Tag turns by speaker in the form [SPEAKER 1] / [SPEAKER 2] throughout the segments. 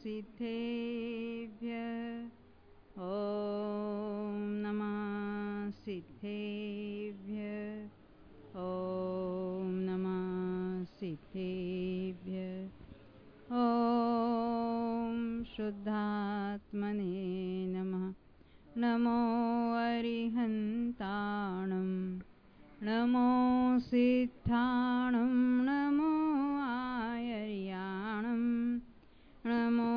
[SPEAKER 1] सिद्धेभ्यः ॐ नमः सिद्धेभ्यः ॐ नमः सिद्धेभ्यः ॐ शुद्धात्मने नमः। नमो अरिहन्ताणं नमो सिद्धाणं नमो आयर्याणं नमो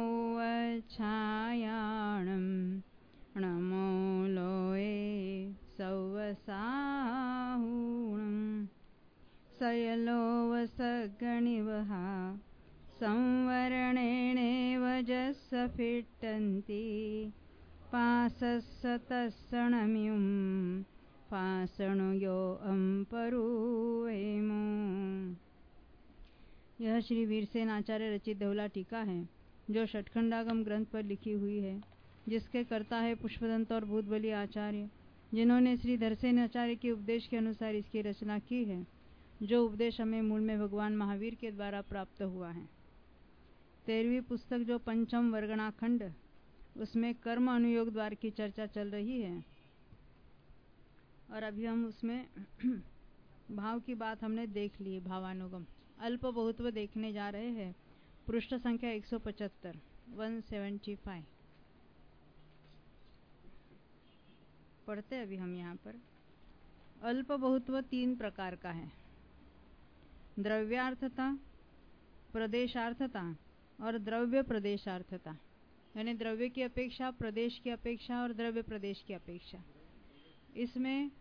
[SPEAKER 1] वच्छायाणं नमो लोये सौवसाहुणं सयलो वसगणिवः संवरणेनेव जस्सफिट्टन्ति पासस्सतस्सणम्युं पाषणुयो अम्परुवेमो। यह श्री वीरसेन आचार्य रचित दोहला टीका है जो षटखंडागम ग्रंथ पर लिखी हुई है, जिसके कर्ता है पुष्पदंत और भूतबली आचार्य, जिन्होंने श्री धरसेन आचार्य के उपदेश के अनुसार इसकी रचना की है, जो उपदेश हमें मूल में भगवान महावीर के द्वारा प्राप्त हुआ है। 13वीं पुस्तक जो पंचम वर्गणाखंड, उसमें कर्म अनुयोग द्वार की चर्चा चल रही है और अभी हम उसमें भाव की बात हमने देख ली। भावानुगम अल्प बहुत्व देखने जा रहे हैं। पृष्ठ संख्या 175 175 पढ़ते अभी हम यहाँ पर। अल्प बहुत्व 3 प्रकार का है, द्रव्यार्थता, प्रदेशार्थता और द्रव्य प्रदेशार्थता, यानी द्रव्य की अपेक्षा, प्रदेश की अपेक्षा और द्रव्य प्रदेश की अपेक्षा। इसमें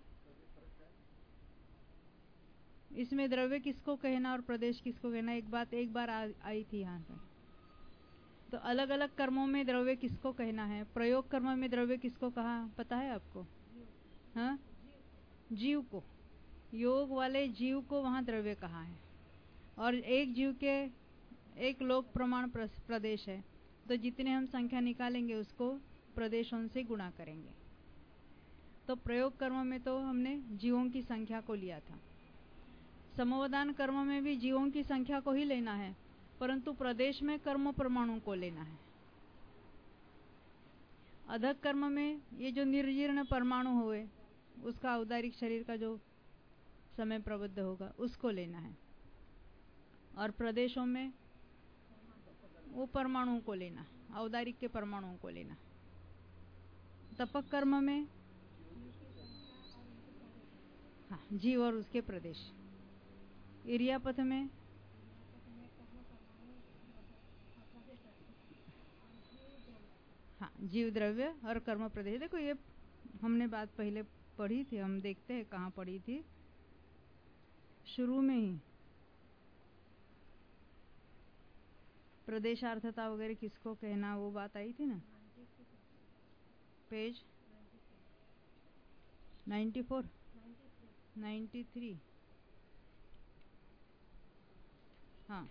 [SPEAKER 1] इसमें द्रव्य किसको कहना और प्रदेश किसको कहना, एक बार आई थी यहाँ पर। तो अलग अलग कर्मों में द्रव्य किसको कहना है। प्रयोग कर्म में द्रव्य किसको कहा पता है आपको? हाँ, जीव को, योग वाले जीव को वहाँ द्रव्य कहा है। और एक जीव के एक लोक प्रमाण प्रदेश है, तो जितने हम संख्या निकालेंगे उसको प्रदेशों से गुणा करेंगे। तो प्रयोग कर्म में तो हमने जीवों की संख्या को लिया था। समोवदान कर्म में भी जीवों की संख्या को ही लेना है, परंतु प्रदेश में कर्म परमाणु को लेना है। अधक कर्म में ये जो निर्जीर्ण परमाणु हुए, उसका औदारिक शरीर का जो समय प्रबद्ध होगा उसको लेना है। और प्रदेशों में वो परमाणुओं को लेना, औदारिक के परमाणुओं को लेना। तपक कर्म में जीव और उसके प्रदेश। इरियापथ में जीव द्रव्य और कर्म प्रदेश। देखो ये हमने बात पहले पढ़ी थी, हम देखते हैं कहाँ पढ़ी थी, शुरू में ही। प्रदेशार्थता वगैरह किसको कहना वो बात आई थी ना, पेज 94 93। हाँ,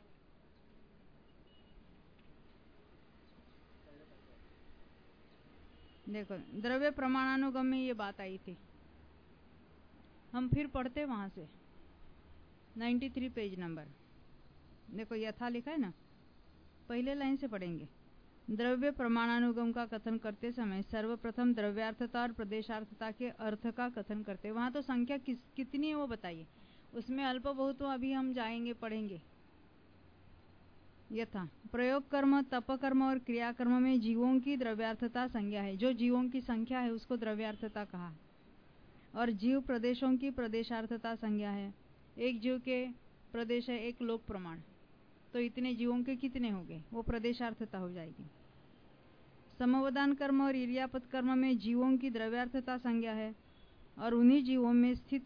[SPEAKER 1] देखो द्रव्य प्रमाणानुगम में ये बात आई थी। हम फिर पढ़ते वहां से 93 पेज नंबर। देखो यथा लिखा है ना, पहले लाइन से पढ़ेंगे। द्रव्य प्रमाणानुगम का कथन करते समय सर्वप्रथम द्रव्यार्थता और प्रदेशार्थता के अर्थ का कथन करते। वहां तो संख्या कितनी है वो बताइए। उसमें अल्प बहुत तो अभी हम जाएंगे पढ़ेंगे। यथा प्रयोग कर्म, तप कर्म और क्रिया कर्म में जीवों की द्रव्यार्थता संज्ञा है। जो जीवों की संख्या है उसको द्रव्यार्थता कहा। और जीव प्रदेशों की प्रदेशार्थता संज्ञा है। एक जीव के प्रदेश है एक लोक प्रमाण, तो इतने जीवों के कितने हो गए, वो प्रदेशार्थता हो जाएगी। समवदान कर्म और इरियापत कर्म में जीवों की द्रव्यार्थता संज्ञा है और उन्हीं जीवों में स्थित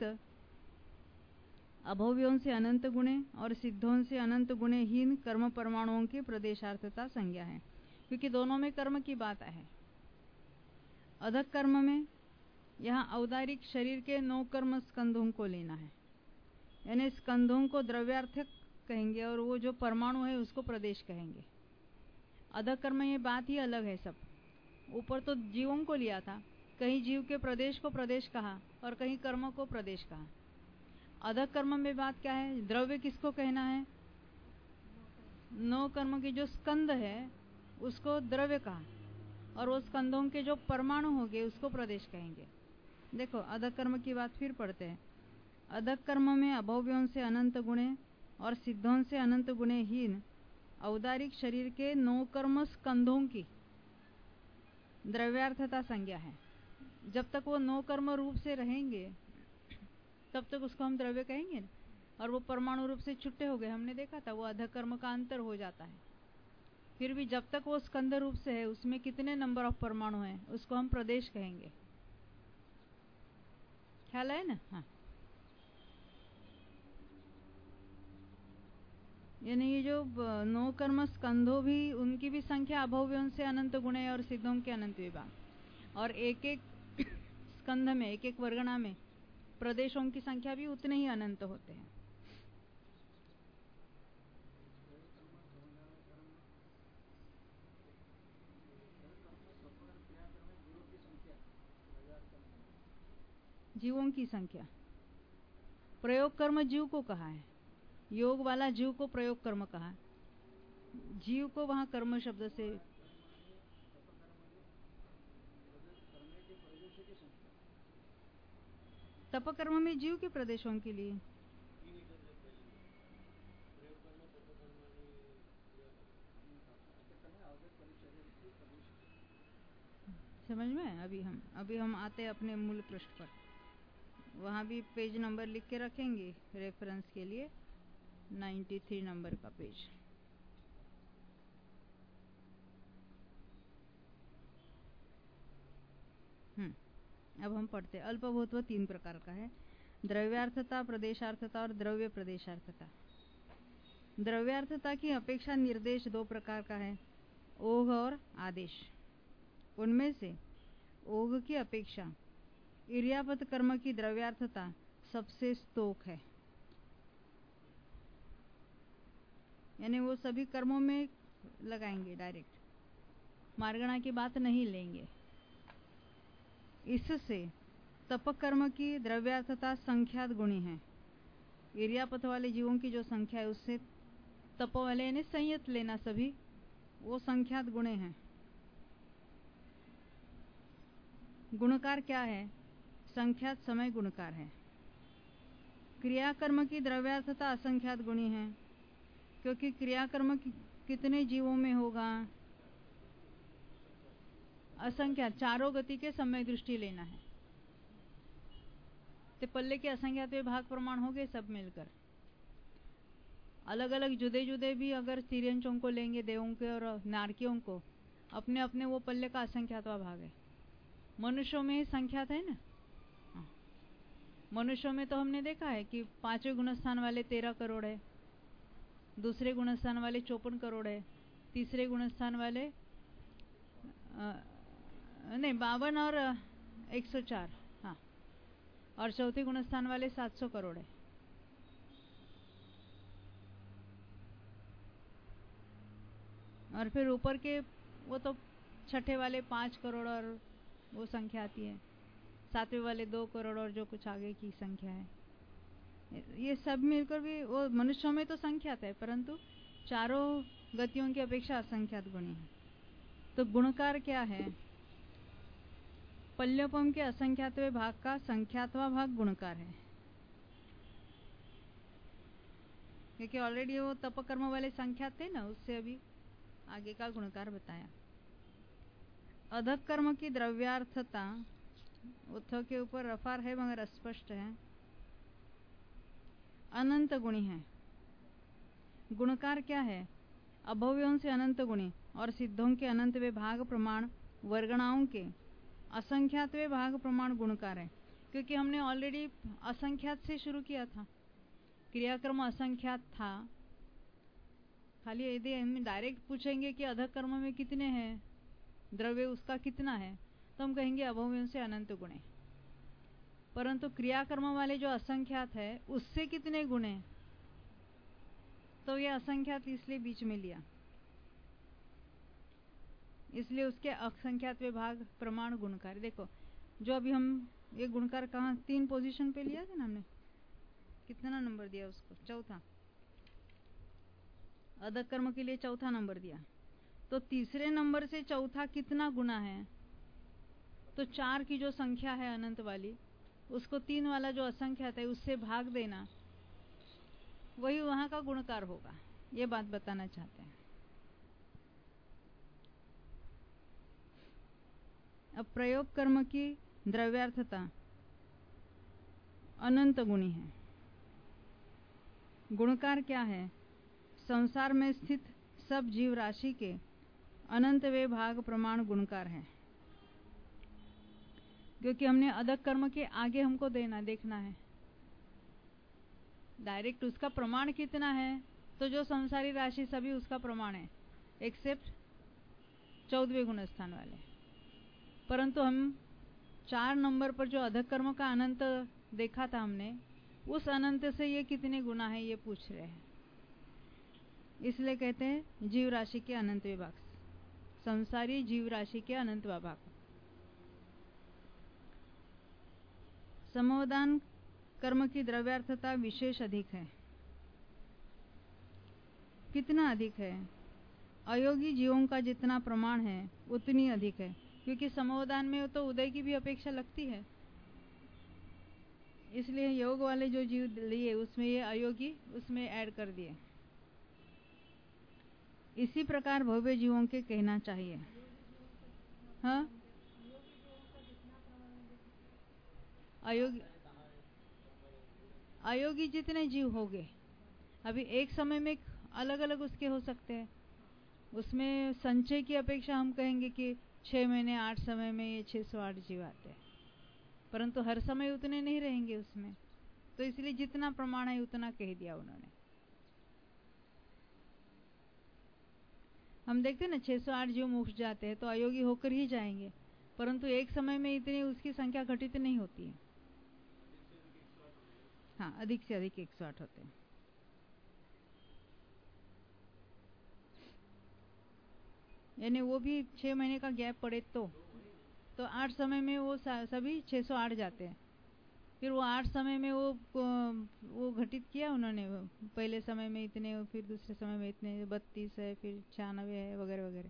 [SPEAKER 1] अभव्यों से अनंत गुणे और सिद्धों से अनंत गुणेहीन कर्म परमाणुओं की प्रदेशार्थता संज्ञा है, क्योंकि दोनों में कर्म की बात है। अधक कर्म में यहाँ औदारिक शरीर के 9 कर्म स्कंधों को लेना है, यानी स्कंधों को द्रव्यार्थक कहेंगे और वो जो परमाणु है उसको प्रदेश कहेंगे। अधक कर्म ये बात ही अलग है। सब ऊपर तो जीवों को लिया था, कहीं जीव के प्रदेश को प्रदेश कहा और कहीं कर्म को प्रदेश कहा। अधक कर्म में बात क्या है, द्रव्य किसको कहना है, 9 9 कर्म के जो स्कंद है उसको द्रव्य कहा, और वो स्कंदों के जो परमाणु होंगे उसको प्रदेश कहेंगे। देखो अधक कर्म की बात फिर पढ़ते हैं। अधक कर्म में अभव्यों से अनंत गुणे और सिद्धों से अनंत गुणेहीन औदारिक शरीर के 9 कर्म स्कंदों की द्रव्यार्थता संज्ञा है। जब तक वो 9 कर्म रूप से रहेंगे तब तक उसको हम द्रव्य कहेंगे, और वो परमाणु रूप से छुट्टे हो गए, हमने देखा था, वो अधक कर्म का अंतर हो जाता है। फिर भी जब तक वो स्कंद रूप से है उसमें कितने नंबर ऑफ परमाणु हैं उसको हम प्रदेश कहेंगे। ख्याल है ना? हाँ, यानी ये जो 9 कर्म स्कंधों भी उनकी भी संख्या अभव्यों से अनंत गुणे और सिद्धों के अनंत विभाग, और एक एक स्कंध में एक एक वर्गणा में प्रदेशों की संख्या भी उतने ही अनंत होते हैं। जीवों की संख्या, प्रयोग कर्म जीव को कहा है, योग वाला जीव को प्रयोग कर्म कहा है। जीव को वहां कर्म शब्द से तप कर्म में जीव के प्रदेशों के लिए समझ में। अभी हम आते हैं अपने मूल पृष्ठ पर, वहां भी पेज नंबर लिख के रखेंगे रेफरेंस के लिए, 93 नंबर का पेज। अब हम पढ़ते हैं। अल्पभूत्व 3 प्रकार का है, द्रव्यार्थता, प्रदेशार्थता और द्रव्य प्रदेशार्थता। द्रव्यार्थता की अपेक्षा निर्देश 2 प्रकार का है, ओघ और आदेश। उनमें से ओघ की अपेक्षा इर्यापत कर्म की द्रव्यार्थता सबसे स्तोक है, यानी वो सभी कर्मों में लगाएंगे, डायरेक्ट मार्गणा की बात नहीं लेंगे। इससे तप कर्म की द्रव्यार्थता संख्यात गुणी है। इर्यापत वाले जीवों की जो संख्या है उससे तप वाले ने संयत लेना, सभी वो संख्यात गुणे हैं। गुणकार क्या है? संख्यात समय गुणकार है। क्रियाकर्म की द्रव्यार्थता असंख्यात गुणी है, क्योंकि क्रियाकर्म कितने जीवों में होगा? असंख्यात, चारों गति के समय दृष्टि लेना है। तो पल्ले के असंख्यात भाग प्रमाण हो गए सब मिलकर। अलग अलग जुदे जुदे भी अगर तिर्यंचों को लेंगे, देवों के और नारकियों को, अपने अपने वो पल्ले का असंख्यातवा भाग है। मनुष्यों में संख्यात है ना। मनुष्यों में तो हमने देखा है कि 5वें गुणस्थान वाले 13 करोड़ है, दूसरे गुणस्थान वाले 54 करोड़ है, तीसरे गुणस्थान वाले नहीं 52 और 104, हाँ, और चौथे गुणस्थान वाले 700 करोड़ है। और फिर ऊपर के वो तो छठे वाले 5 करोड़ और वो संख्या आती है, 7वें वाले 2 करोड़ और जो कुछ आगे की संख्या है, ये सब मिलकर भी वो मनुष्यों में तो संख्यात है, परंतु चारों गतियों की अपेक्षा असंख्यात गुणी है। तो गुणकार क्या है? पल्योपम के असंख्यातवें भाग का संख्यातवा भाग गुणकार है, क्योंकि ऑलरेडी वो तप कर्म वाले संख्यात थे ना, उससे अभी आगे का गुणकार बताया। अधक कर्म की द्रव्यार्थता उत्थों के ऊपर रफार है मगर अस्पष्ट है, अनंत गुणी है। गुणकार क्या है? अभव्यों से अनंत गुणी और सिद्धों के अनंत वे भाग प्रमाण वर्गणाओं के असंख्यात वे भाग प्रमाण गुणकार है, क्योंकि हमने ऑलरेडी असंख्यात से शुरू किया था, क्रियाक्रम असंख्यात था। खाली यदि हम डायरेक्ट पूछेंगे कि अधक कर्म में कितने हैं, द्रव्य उसका कितना है, तो हम कहेंगे अभव्यों से अनंत गुणे। परंतु क्रियाकर्म वाले जो असंख्यात है उससे कितने गुणे, तो ये असंख्यात इसलिए बीच में लिया, इसलिए उसके असंख्यात विभाग प्रमाण गुणकार। देखो जो अभी हम ये गुणकार कहाँ 3 पोजीशन पे लिया था ना हमने, कितना नंबर दिया उसको? चौथा। अधक कर्म के लिए चौथा नंबर दिया, तो तीसरे नंबर से चौथा कितना गुना है? तो 4 की जो संख्या है अनंत वाली, उसको 3 वाला जो असंख्यात है उससे भाग देना, वही वहां का गुणकार होगा। ये बात बताना चाहते हैं। अब प्रयोग कर्म की द्रव्यार्थता अनंत गुणी है। गुणकार क्या है? संसार में स्थित सब जीव राशि के अनंत वे भाग प्रमाण गुणकार है। क्योंकि हमने अधक कर्म के आगे हमको देखना है डायरेक्ट उसका प्रमाण कितना है, तो जो संसारी राशि सभी उसका प्रमाण है एक्सेप्ट 14वें गुण स्थान वाले। परंतु हम 4 नंबर पर जो अधक कर्म का अनंत देखा था हमने, उस अनंत से ये कितने गुना है ये पूछ रहे हैं। इसलिए कहते हैं जीव राशि के अनंत विभाग, संसारी जीव राशि के अनंत विभाग। समोदान कर्म की द्रव्यार्थता विशेष अधिक है। कितना अधिक है? अयोगी जीवों का जितना प्रमाण है उतनी अधिक है, क्योंकि समोदान में तो उदय की भी अपेक्षा लगती है, इसलिए योग वाले जो जीव लिए उसमें ये अयोगी उसमें ऐड कर दिए। इसी प्रकार भव्य जीवों के कहना चाहिए। हाँ, अयोगी जितने जीव होंगे, अभी एक समय में अलग अलग उसके हो सकते हैं। उसमें संचय की अपेक्षा हम कहेंगे कि 6 महीने 8 समय में ये 608 जीव आते हैं, परंतु हर समय उतने नहीं रहेंगे उसमें, तो इसलिए जितना प्रमाण है उतना कह दिया उन्होंने। हम देखते हैं ना 608 जीव मुक्त जाते हैं तो अयोगी होकर ही जाएंगे, परंतु एक समय में इतनी उसकी संख्या घटित नहीं होती है। हाँ, अधिक से अधिक 108 होते हैं। यानी वो भी 6 महीने का गैप पड़े तो 8 समय में वो सभी 608 जाते हैं। फिर वो 8 समय में वो घटित किया उन्होंने, पहले समय में इतने, फिर दूसरे समय में इतने, 32 है, फिर 96 है, वगैरह वगैरह।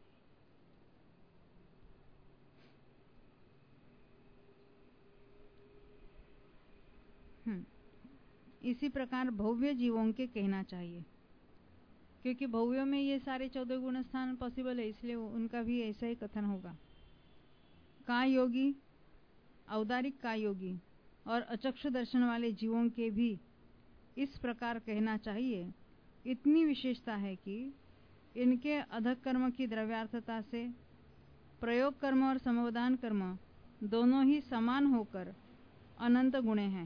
[SPEAKER 1] इसी प्रकार भव्य जीवों के कहना चाहिए, क्योंकि भव्यों में ये सारे 14 गुण स्थान पॉसिबल है, इसलिए उनका भी ऐसा ही कथन होगा। काय योगी, औदारिक काय योगी और अचक्षु दर्शन वाले जीवों के भी इस प्रकार कहना चाहिए। इतनी विशेषता है कि इनके अधक कर्म की द्रव्यार्थता से प्रयोग कर्म और समवदान कर्म दोनों ही समान होकर अनंत गुणे हैं।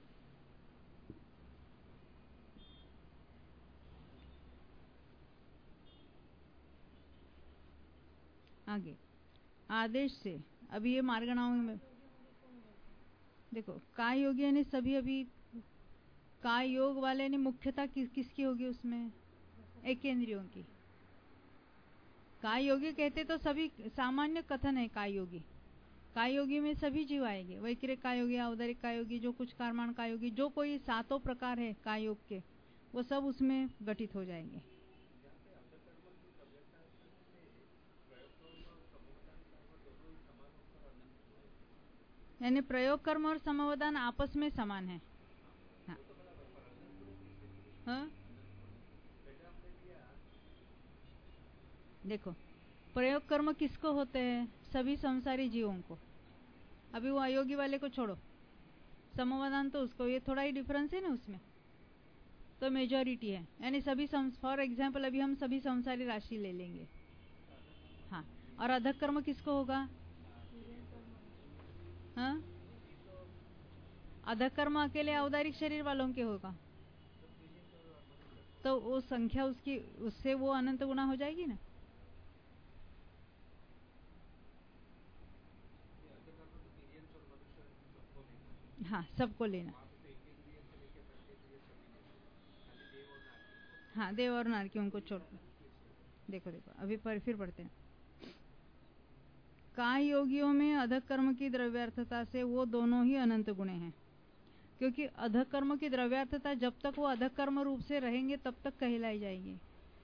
[SPEAKER 1] आगे आदेश से, अभी ये मार्गणाओं में देखो, काय योगी यानी सभी, अभी काय योग वाले ने मुख्यता किसकी होगी उसमें? एकेंद्रियों की। काय योगी कहते तो सभी सामान्य कथन है काय योगी। काय योगी में सभी जीव आएंगे, वैक्रिक काय योगी, औदारिक काय योगी, जो कुछ कर्माण काय योगी, जो कोई 7 प्रकार है काय योग के, वो सब उसमें घटित हो जाएंगे। यानी प्रयोग कर्म और समवदान आपस में समान है। हाँ, हाँ? देखो, प्रयोग कर्म किसको होते हैं? सभी संसारी जीवों को। अभी वो अयोगी वाले को छोड़ो, समवदान तो उसको, ये थोड़ा ही डिफरेंस है ना उसमें, तो मेजॉरिटी है। यानी सभी, फॉर एग्जाम्पल अभी हम सभी संसारी राशि ले लेंगे। हाँ, और अधक कर्म किसको होगा? हाँ, अधक कर्म अकेले औदारिक शरीर वालों के होगा, तो वो संख्या उसकी, उससे वो अनंत गुना हो जाएगी ना। हाँ, सबको लेना। हाँ, देव और नारकियों को छोड़। देखो अभी फिर पढ़ते हैं। काय योगियों में अधक कर्म की द्रव्यार्थता से वो दोनों ही अनंत गुणे हैं, क्योंकि अधक कर्म की द्रव्यार्थता जब तक वो अधक कर्म रूप से रहेंगे तब तक कहलाई जाएगी।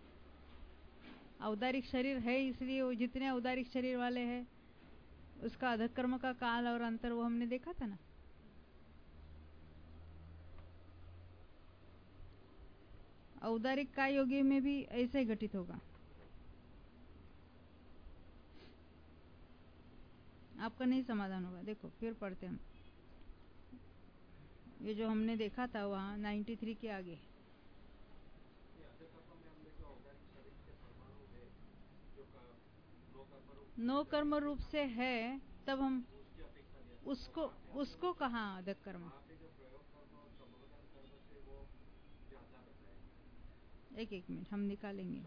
[SPEAKER 1] औदारिक शरीर है, इसलिए वो जितने औदारिक शरीर वाले हैं उसका अधकर्म का काल और अंतर वो हमने देखा था ना। औदारिक काय योगी में भी ऐसे ही घटित होगा। आपका नहीं समाधान होगा। देखो फिर पढ़ते हम, ये जो हमने देखा था वहाँ 93 के आगे। नो कर्म रूप से है तब हम उसको कहाँ अधक कर्म। एक मिनट हम निकालेंगे।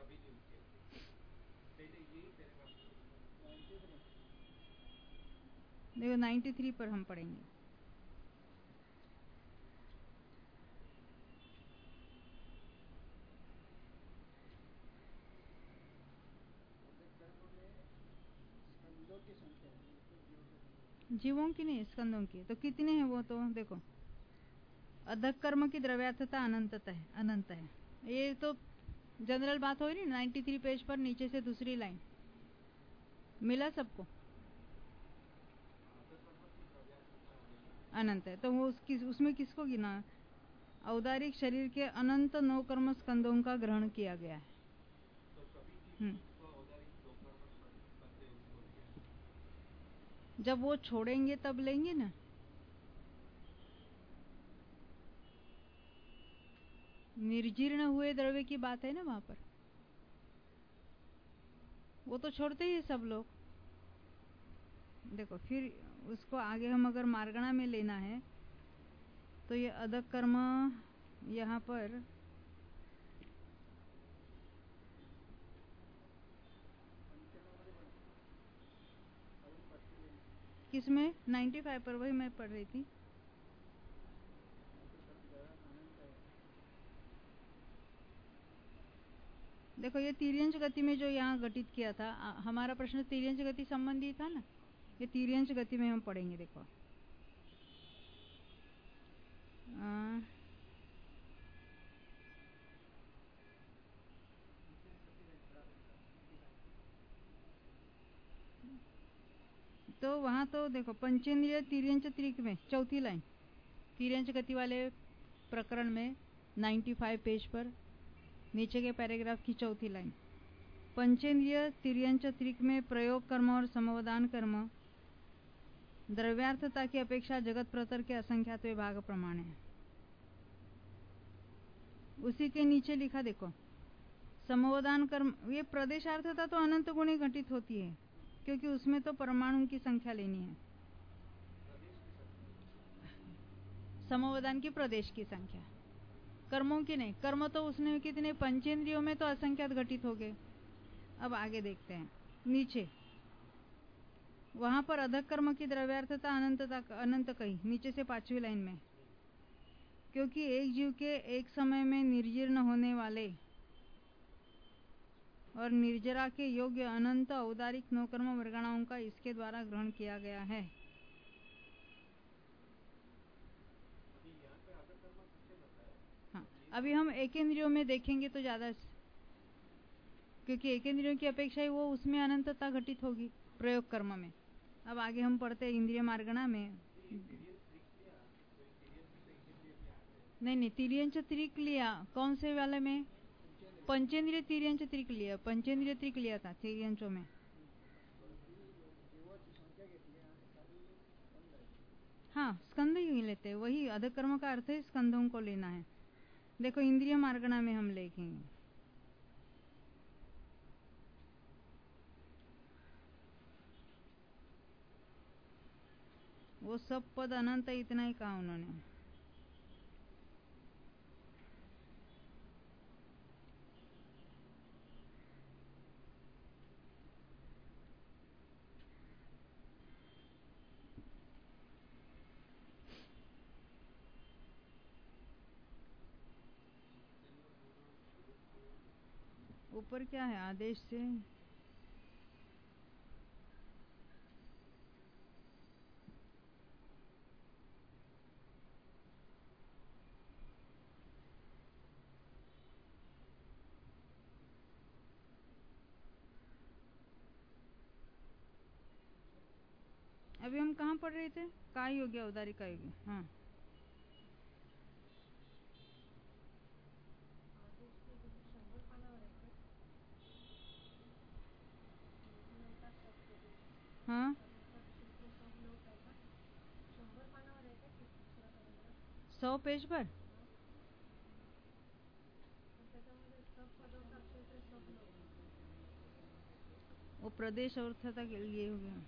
[SPEAKER 1] देखो 93 पर हम पढ़ेंगे। जीवों की नहीं, स्कंदों की। तो कितने हैं वो? तो देखो अधक कर्म की द्रव्यार्थता अनंत है। ये तो जनरल बात हो रही ना। 93 पेज पर नीचे से दूसरी लाइन मिला सबको, अनंत है। तो वो उसमें किसको गिना? औदारिक शरीर के अनंत 9 कर्म स्कंदों का ग्रहण किया गया है। जब वो छोड़ेंगे तब लेंगे ना। निर्जीर्ण हुए द्रव्य की बात है ना वहां पर। वो तो छोड़ते ही है सब लोग। देखो फिर उसको आगे हम अगर मार्गणा में लेना है तो ये अधक कर्म यहाँ पर किसमें? 95 पर, वही मैं पढ़ रही थी। देखो ये तिर्यंच गति में जो यहाँ घटित किया था, हमारा प्रश्न तिर्यंच गति संबंधी था ना। ये तिर्यंच गति में हम पढ़ेंगे। देखो तो वहां तो देखो पंचेंद्रिय तिर्यंच त्रिक में चौथी लाइन, तिर्यंच गति वाले प्रकरण में 95 पेज पर नीचे के पैराग्राफ की चौथी लाइन, पंचेंद्रिय तिर्यंच त्रिक में प्रयोग कर्म और समवदान कर्म द्रव्यार्थता की अपेक्षा जगत प्रतर के असंख्यात विभाग प्रमाण है। उसी के नीचे लिखा देखो समवदान कर्म, ये प्रदेशार्थता तो अनंत गुणी घटित होती है क्योंकि उसमें तो परमाणु की संख्या लेनी है। समवदान की प्रदेश की संख्या, कर्मों की नहीं। कर्म तो उसने कितने, पंचेंद्रियों में तो असंख्यात घटित हो गए। अब आगे देखते हैं नीचे, वहां पर अधक कर्म की द्रव्यार्थता अनंत कही नीचे से 5वीं लाइन में, क्योंकि एक जीव के एक समय में निर्जीर्ण होने वाले और निर्जरा के योग्य अनंत औदारिक नौकर्म वर्गणाओं का इसके द्वारा ग्रहण किया गया है। हाँ, अभी हम एकेंद्रियों में देखेंगे तो ज्यादा, क्योंकि एकेंद्रियों की अपेक्षा ही वो उसमें अनंतता घटित होगी प्रयोग कर्म में। अब आगे हम पढ़ते हैं इंद्रिय मार्गणा में। नहीं, तिर्यंच त्रिक लिया। कौन से वाले में? पंचेंद्रिय तिर्यंच त्रिक लिया, पंचेंद्रिय त्रिक लिया था तिर्यंचों में। हाँ, स्कंद ही लेते हैं, वही अधक कर्म का अर्थ है स्कंदों को लेना है। देखो इंद्रिय मार्गणा में हम लिखेंगे, वो सब पद अनंत इतना ही कहा उन्होंने। ऊपर क्या है? आदेश से अभी हम कहाँ पढ़ रहे थे? काय योगी औदारिक काय योगी। हाँ, हाँ 100 पेज पर। वो प्रदेश अर्थता के लिए हो गया।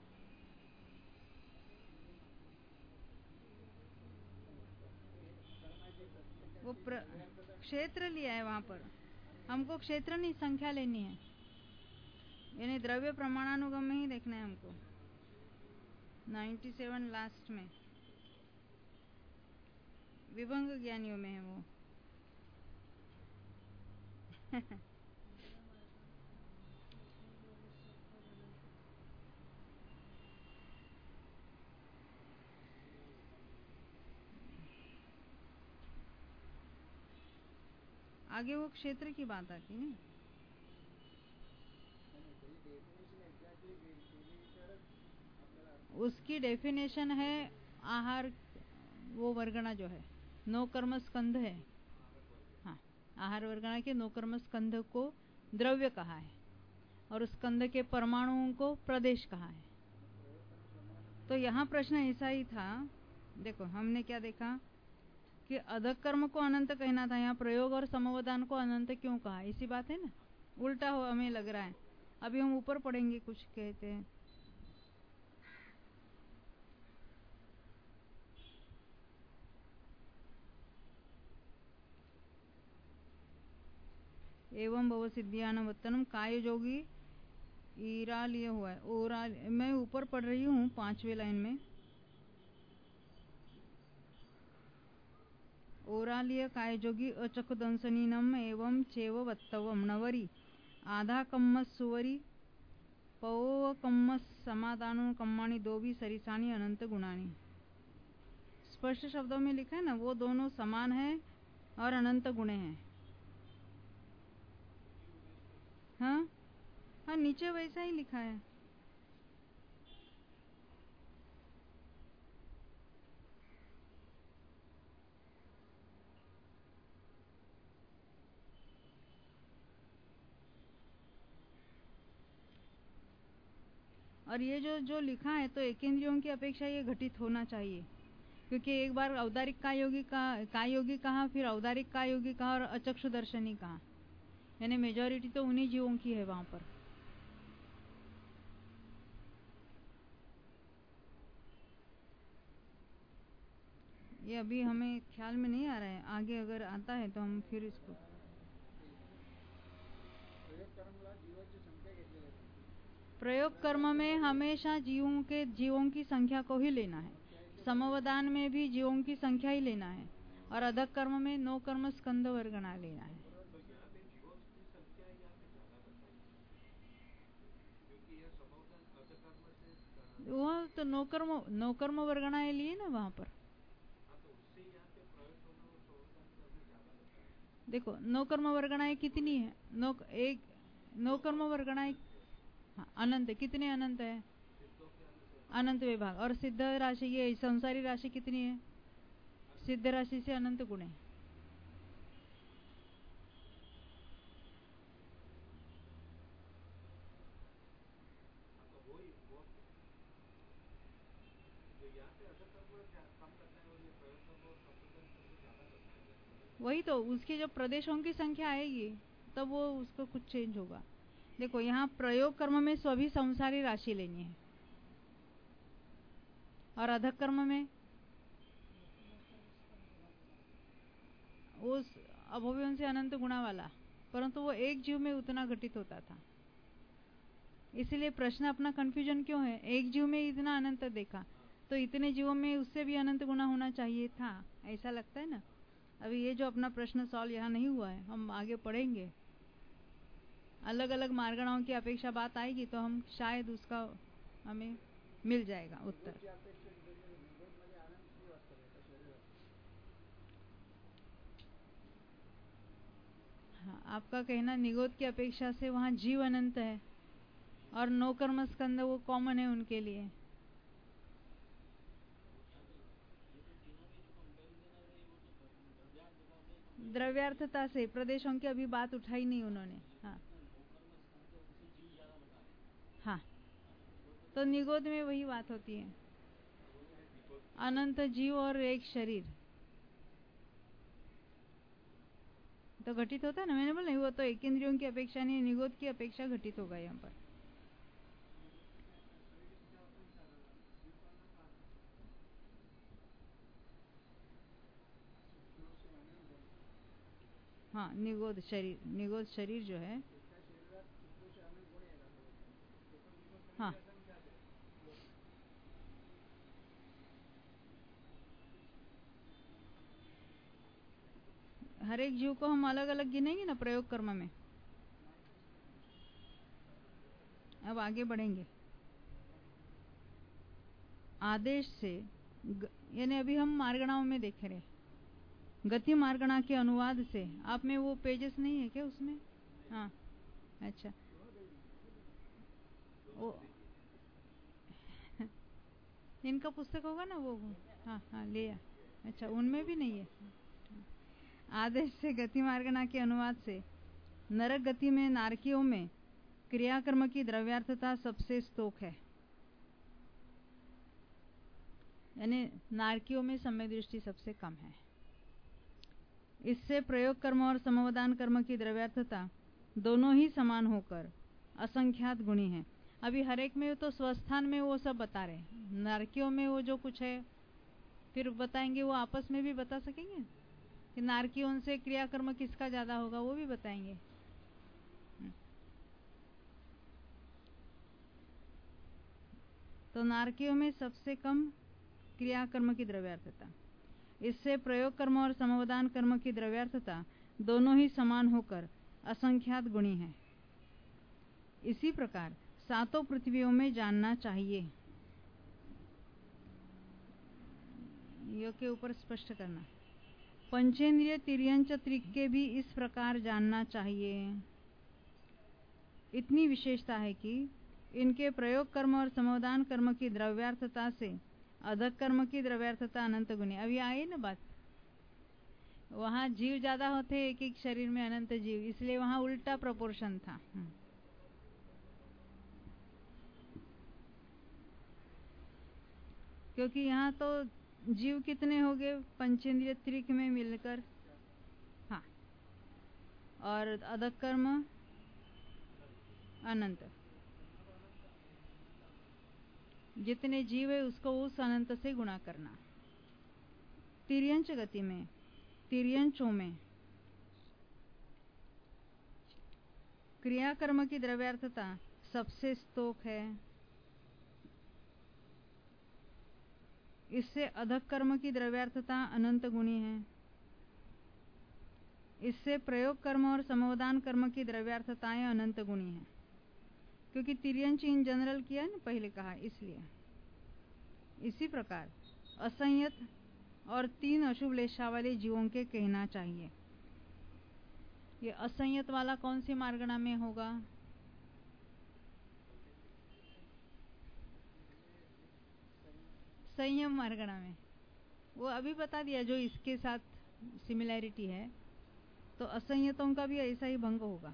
[SPEAKER 1] वो क्षेत्र लिया है वहाँ पर। हमको क्षेत्र नहीं, संख्या लेनी है, यानी द्रव्य प्रमाणानुगम में ही देखना है हमको। 97 लास्ट में विभंग ज्ञानियों में है वो। आगे वो क्षेत्र की बात आती है। उसकी डेफिनेशन है आहार, वो वर्गणा जो है नो कर्म स्कंध है। हाँ, आहार वर्गणा के नो कर्म स्कंध को द्रव्य कहा है और उस स्कंध के परमाणुओं को प्रदेश कहा है। तो यहाँ प्रश्न ऐसा ही था। देखो हमने क्या देखा कि अधक कर्म को अनंत कहना था, यहाँ प्रयोग और समवदान को अनंत क्यों कहा? इसी बात है ना, उल्टा हो हमें लग रहा है। अभी हम ऊपर पढ़ेंगे, कुछ कहते हैं एवं भव सिद्धियानवत्तनम काय जोगी ईरा लिए हुआ है। ओरा, मैं ऊपर पढ़ रही हूँ 5वें लाइन में। ओरालिय काय जोगी अचकुदंसनीनम एवं चेव वत्तवम नवरी आधा कम्मस सुवरी पव कम्मस समादानु कम्माणी दो भी सरिसानी अनंत गुणानी। स्पष्ट शब्दों में लिखा है ना, वो दोनों समान है और अनंत गुणे हैं। हाँ हाँ, नीचे वैसा ही लिखा है। और ये जो लिखा है तो एकेंद्रियों की अपेक्षा ये घटित होना चाहिए, क्योंकि एक बार औदारिक काय योगी कहा, फिर औदारिक काय योगी कहा और अचक्षु दर्शनी कहा, यानी मेजॉरिटी तो उन्हीं जीवों की है वहां पर। ये अभी हमें ख्याल में नहीं आ रहा है, आगे अगर आता है तो हम फिर इसको। प्रयोग कर्म में हमेशा जीवों की संख्या को ही लेना है, समवदान में भी जीवों की संख्या ही लेना है, और अधक कर्म में नो कर्म स्कंद वर्गणा लेना है। वो तो नो कर्म वर्गणाएं लिए ना वहां पर। देखो नो कर्म वर्गणाएं कितनी है? नो कर्म वर्गणाएं अनंत। कितने अनंत है? अनंत विभाग। और सिद्ध राशि, ये संसारी राशि कितनी है? सिद्ध राशि से अनंत गुणे। वही तो, उसके जब प्रदेशों की संख्या आएगी तब वो उसको कुछ चेंज होगा। देखो यहाँ प्रयोग कर्म में सभी संसारी राशि लेनी है, और अधक कर्म में उस अभव्यों से अनंत गुणा वाला, परंतु वो एक जीव में उतना घटित होता था। इसीलिए प्रश्न अपना कंफ्यूजन क्यों है? एक जीव में इतना अनंत देखा तो इतने जीवों में उससे भी अनंत गुणा होना चाहिए था, ऐसा लगता है ना। अभी ये जो अपना प्रश्न सॉल्व यहाँ नहीं हुआ है, हम आगे पढ़ेंगे। अलग अलग मार्गणाओं की अपेक्षा बात आएगी तो हम शायद उसका हमें मिल जाएगा उत्तर। हाँ, आपका कहना निगोद की अपेक्षा से वहाँ जीव अनंत है और नो कर्म स्कंद वो कॉमन है उनके लिए। द्रव्यार्थता से प्रदेशों की अभी बात उठाई नहीं उन्होंने। हाँ हाँ, तो निगोद में वही बात होती है, अनंत जीव और एक शरीर तो घटित होता है ना। मैंने बोला वो तो एक इंद्रियों की अपेक्षा नहीं, निगोद की अपेक्षा घटित होगा यहाँ पर। हाँ, निगोद शरीर जो है, हाँ हर एक जीव को हम अलग अलग गिनेंगे ना प्रयोग कर्म में। अब आगे बढ़ेंगे। आदेश से यानी अभी हम मार्गणाओं में देख रहे, गति मार्गणा के अनुवाद से। आप में वो पेजेस नहीं है क्या उसमें? हाँ अच्छा, वो इनका पुस्तक होगा ना वो। हाँ हाँ लिया। अच्छा, उनमें भी नहीं है। आदेश से गति मार्गणा के अनुवाद से नरक गति में नारकियों में क्रियाकर्म की द्रव्यार्थता सबसे स्तोक है, यानी नारकियों में सम्यक दृष्टि सबसे कम है। इससे प्रयोग कर्म और समवदान कर्म की द्रव्यार्थता दोनों ही समान होकर असंख्यात गुणी है। अभी हर एक में तो स्वस्थान में वो सब बता रहे, नारकियों में वो जो कुछ है फिर बताएंगे, वो आपस में भी बता सकेंगे कि नारकियों से क्रियाकर्म किसका ज्यादा होगा, वो भी बताएंगे। तो नारकियों में सबसे कम क्रियाकर्म की द्रव्यार्थता, इससे प्रयोग कर्म और समवदान कर्म की द्रव्यार्थता दोनों ही समान होकर असंख्यात गुणी है। इसी प्रकार सातों पृथ्वियों में जानना चाहिए, योग के ऊपर स्पष्ट करना। पंचेंद्रिय तिर्यंच त्रिक के भी इस प्रकार जानना चाहिए। इतनी विशेषता है कि इनके प्रयोग कर्म और समवदान कर्म की द्रव्यार्थता से अधक कर्म की द्रव्यार्थता अनंत गुणी। अभी आई ना बात, वहां जीव ज्यादा होते एक एक शरीर में अनंत जीव, इसलिए वहां उल्टा प्रोपोर्शन था। क्योंकि यहाँ तो जीव कितने हो गए पंचेंद्रिय त्रिक में मिलकर, हाँ, और अधक कर्म अनंत, जितने जीव है उसको उस अनंत से गुणा करना। तिर्यंच गति में, तिर्यंचों में क्रियाकर्म की द्रव्यार्थता सबसे स्तोक है। इससे अधक कर्म की द्रव्यार्थता अनंत गुणी है। इससे प्रयोग कर्म और समवदान कर्म की द्रव्यार्थताएं अनंत गुणी है। क्योंकि तिर्यंच इन जनरल किया ना पहले कहा, इसलिए। इसी प्रकार असंयत और 3 अशुभ लेशा वाले जीवों के कहना चाहिए। ये असंयत वाला कौन सी मार्गणा में होगा? संयम मार्गणा में। वो अभी बता दिया जो इसके साथ सिमिलैरिटी है, तो असंयतों का भी ऐसा ही भंग होगा।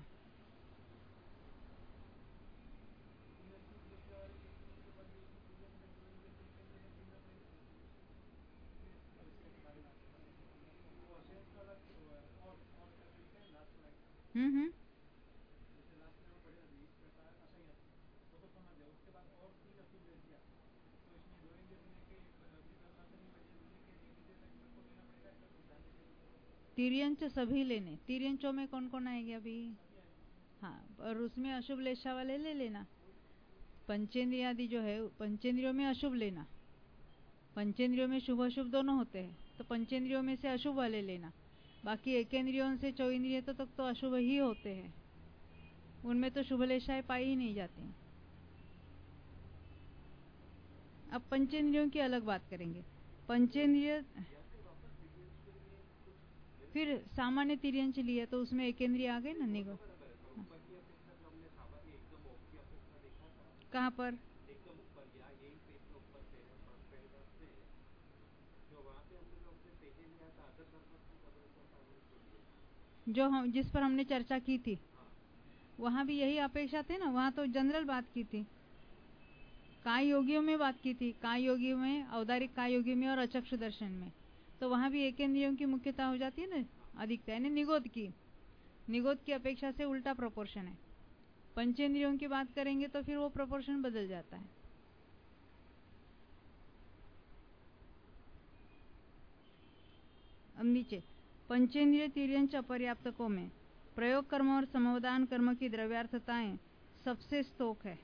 [SPEAKER 1] हम्म। तिर्यंच सभी लेने, तिर्यंचों में कौन कौन आएंगे अभी? हाँ, और उसमें अशुभ लेशा वाले ले लेना। पंचेंद्रिय आदि जो है, पंचेंद्रियों में अशुभ लेना। पंचेंद्रियों में शुभ अशुभ दोनों होते हैं, तो पंचेंद्रियों में से अशुभ वाले लेना। बाकी एकेंद्रियों से चौइंद्रिय तक तो अशुभ ही होते हैं, उनमें तो शुभ लेशाएं पाई ही नहीं जाती। अब पंचेंद्रियों की अलग बात करेंगे। पंचेंद्रिय फिर सामान्य तिर्यंच लिया तो उसमें एकेंद्रिय आ गए ना निगो। कहाँ पर? जो हम जिस पर हमने चर्चा की थी, वहां भी यही अपेक्षा थे ना। वहां तो जनरल बात की थी, काय योगियों में बात की थी, काय योगियों में, औदारिक काय योगी में और अचक्षु दर्शन में। तो वहां भी एक इंद्रियों की मुख्यता हो जाती है ना, अधिकता, यानी निगोद की। निगोद की अपेक्षा से उल्टा प्रोपोर्शन है। पंचेंद्रियों की बात करेंगे तो फिर वो प्रोपोर्शन बदल जाता है। अब नीचे, पंचेंद्रिय तिर्यंच अपर्याप्तकों में प्रयोग कर्म और समोदान कर्म की द्रव्यार्थताएं सबसे स्तोक है।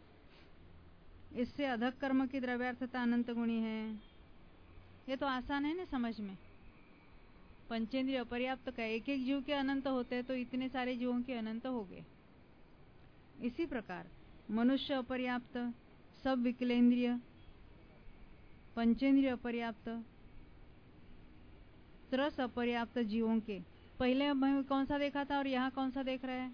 [SPEAKER 1] इससे अधक कर्म की द्रव्यार्थता अनंत गुणी है। ये तो आसान है ना समझ में। पंचेंद्रिय अपर्याप्त का एक एक जीव के अनंत होते हैं, तो इतने सारे जीवों के अनंत हो गए। इसी प्रकार मनुष्य अपर्याप्त, सब विकलेंद्रिय, पंचेंद्रिय अपर्याप्त, त्रस अपर्याप्त जीवों के, पहले हमें कौन सा देखा था और यहाँ कौन सा देख रहे हैं?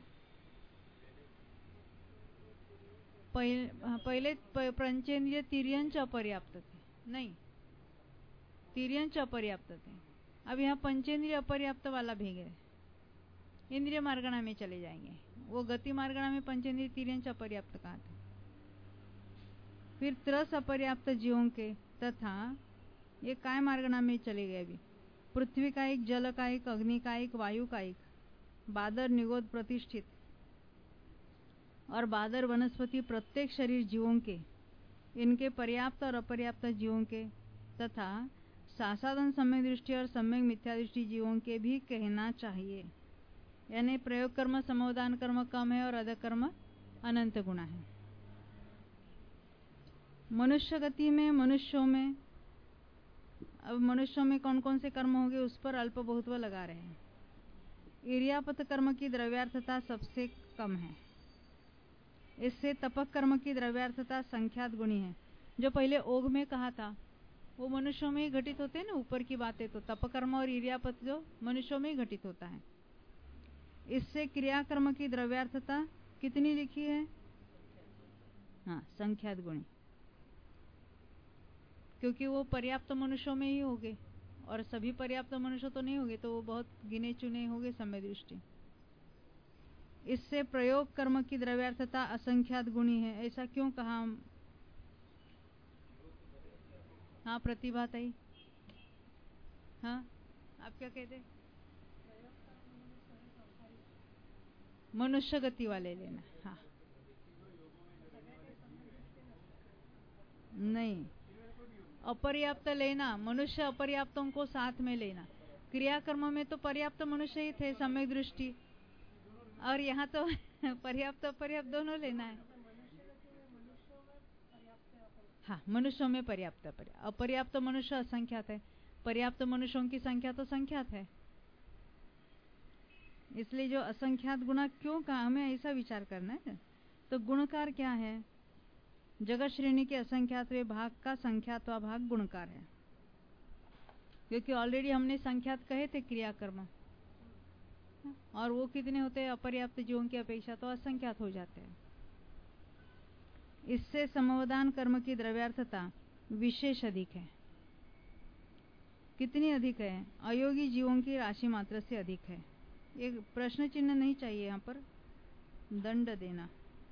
[SPEAKER 1] पहले पंचेंद्रिय तिर्यंच अपर्याप्त थे, नहीं, तिर्यंच अपर्याप्त थे। अब यहाँ पंचेंद्रिय अपर्याप्त वाला भेग है। इंद्रिय मार्गणा में चले जाएंगे। वो गति मार्गणा में पंचेंद्रिय तिर्यंच अपर्याप्त कहा था। फिर त्रस अपर्याप्त जीवों के, तथा ये काय मार्गणा में चले गए। अभी पृथ्वी का एक, जल का एक, अग्नि का एक, वायु का एक, बादर निगोद प्रतिष्ठित और बादर वनस्पति प्रत्येक शरीर जीवों के, इनके पर्याप्त और अपर्याप्त जीवों के, तथा सासाधन सम्यक दृष्टि और सम्यक मिथ्या दृष्टि जीवों के भी कहना चाहिए। यानी प्रयोग कर्म समोदान कर्म कम है और अधक कर्म अनंत गुणा है। मनुष्य गति में, मनुष्यों में, अब मनुष्यों में कौन कौन से कर्म होंगे उस पर अल्प बहुत्व लगा रहे हैं। इर्यापत कर्म की द्रव्यार्थता सबसे कम है। इससे तपक कर्म की द्रव्यार्थता संख्यात गुणी है। जो पहले ओघ में कहा था वो मनुष्यों में ही घटित होते हैं ना, ऊपर की बातें। तो तपकर्म और इर्यापत जो मनुष्यों में ही घटित होता है। इससे क्रियाकर्म की द्रव्यार्थता कितनी लिखी है? हाँ, संख्यात गुणी, क्योंकि वो पर्याप्त मनुष्यों में ही होंगे और सभी पर्याप्त मनुष्य तो नहीं होंगे, तो वो बहुत गिने चुने होंगे समय दृष्टि। इससे प्रयोग कर्म की द्रव्यार्थता असंख्यात गुणी है। ऐसा क्यों कहा? हाँ, प्रतिभा ताई, हाँ आप क्या कहते? मनुष्य गति वाले लेना। हाँ, नहीं, अपर्याप्त लेना, मनुष्य अपर्याप्तों को साथ में लेना। क्रियाकर्म में तो पर्याप्त मनुष्य ही थे, सम्यक दृष्टि, और यहाँ तो पर्याप्त अपर्याप्त दोनों लेना है। हाँ, मनुष्यों में पर्याप्त अपर्याप्त मनुष्य असंख्यात है, पर्याप्त मनुष्यों की संख्या तो संख्यात है। इसलिए जो असंख्यात गुणा क्यों कहा, हमें ऐसा विचार करना है। तो गुणकार क्या है? जगत श्रेणी के असंख्यातवे भाग का संख्यात्वा भाग गुणकार है। क्योंकि ऑलरेडी हमने संख्यात कहे थे क्रियाकर्म, और वो कितने होते हैं? अपर्याप्त जीवों की अपेक्षा तो असंख्यात हो जाते हैं। इससे समवदान कर्म की द्रव्यार्थता विशेष अधिक है। कितनी अधिक है? अयोगी जीवों की राशि मात्र से अधिक है। एक प्रश्न चिन्ह नहीं चाहिए यहाँ पर, दंड देना।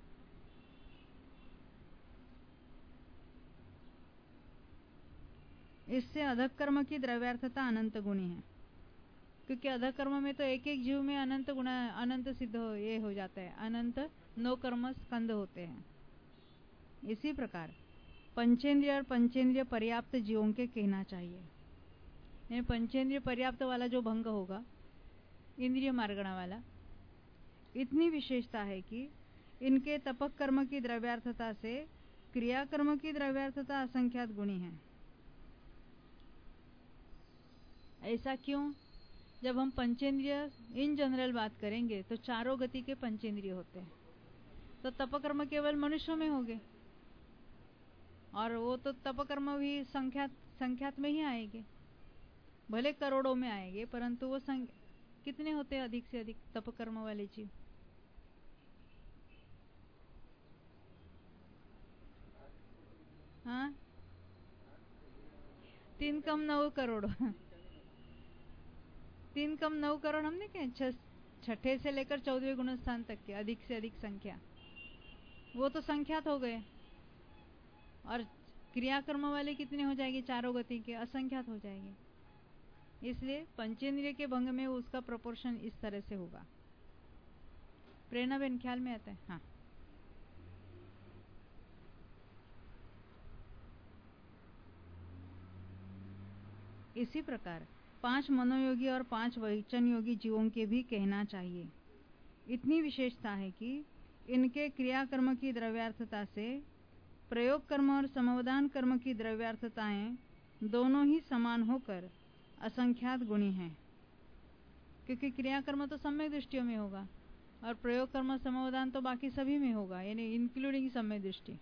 [SPEAKER 1] इससे अधक कर्म की द्रव्यार्थता अनंत गुणी है। क्योंकि अधक कर्म में तो एक एक जीव में अनंत गुणा, अनंत सिद्ध ये हो जाता है, अनंत 9 कर्म स्कंद होते हैं। इसी प्रकार पंचेंद्रिय और पंचेंद्रिय पर्याप्त जीवों के कहना चाहिए। पंचेंद्रिय पर्याप्त वाला जो भंग होगा, इंद्रिय मार्गणा वाला, इतनी विशेषता है कि इनके तपक कर्म की द्रव्यार्थता से क्रियाकर्म की द्रव्यार्थता असंख्यात गुणी है। ऐसा क्यों? जब हम पंचेंद्रिय इन जनरल बात करेंगे तो चारों गति के पंचेंद्रिय होते हैं, तो तपकर्म केवल मनुष्यों में होंगे, और वो तो तपकर्म भी संख्यात में ही आएंगे, भले करोड़ों में आएंगे, परंतु वो कितने होते हैं अधिक से अधिक तपकर्म वाले जीव? हाँ, 3 कम 9 करोड़। 3 कम 9 करोड़ हमने क्या, छठे से लेकर 14वें गुणस्थान तक के अधिक से अधिक संख्या, वो तो संख्यात हो गए। और क्रियाकर्म वाले कितने हो जाएंगे, चारों गति के असंख्यात हो जाएंगे। इसलिए पंचेंद्रिय के भंग में उसका प्रोपोर्शन इस तरह से होगा। प्रेरणा बहन ख्याल में आता है? हाँ, इसी प्रकार 5 मनोयोगी और 5 वचन योगी जीवों के भी कहना चाहिए। इतनी विशेषता है कि इनके क्रियाकर्म की द्रव्यार्थता से प्रयोग कर्म और समाधान कर्म की द्रव्यार्थताएं दोनों ही समान होकर असंख्यात गुणी हैं। क्योंकि क्रियाकर्म तो सम्यक दृष्टियों में होगा और प्रयोग कर्म समाधान तो बाकी सभी में होगा, यानी इंक्लूडिंग सम्यक दृष्टि।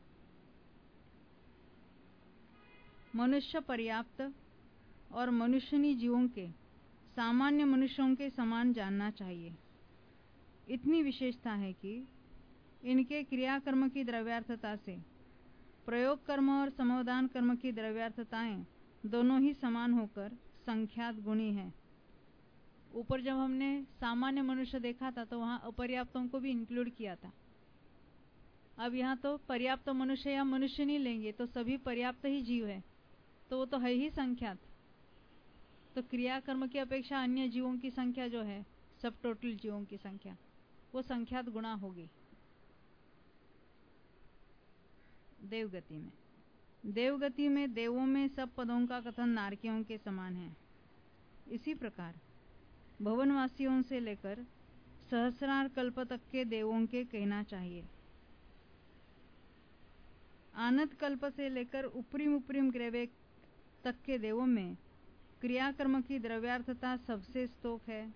[SPEAKER 1] मनुष्य पर्याप्त और मनुष्यनी जीवों के सामान्य मनुष्यों के समान जानना चाहिए। इतनी विशेषता है कि इनके क्रियाकर्म की द्रव्यार्थता से प्रयोग कर्म और समाधान कर्म की द्रव्यार्थताएं दोनों ही समान होकर संख्यात गुणी हैं। ऊपर जब हमने सामान्य मनुष्य देखा था तो वहां अपर्याप्तों को भी इंक्लूड किया था। अब यहाँ तो पर्याप्त मनुष्य या मनुष्य नहीं लेंगे तो सभी पर्याप्त ही जीव है, तो वो तो है ही संख्यात। तो क्रियाकर्म की अपेक्षा अन्य जीवों की संख्या जो है, सब टोटल जीवों की संख्या, वो संख्यात गुणा होगी। देवगति में देवों में सब पदों का कथन नारकियों के समान है। इसी प्रकार भवनवासियों से लेकर सहस्रार कल्प तक के देवों के कहना चाहिए। आनत कल्प से लेकर उपरिम ग्रेवे तक के देवों में क्रियाकर्म की द्रव्यार्थता सबसे स्तोक है।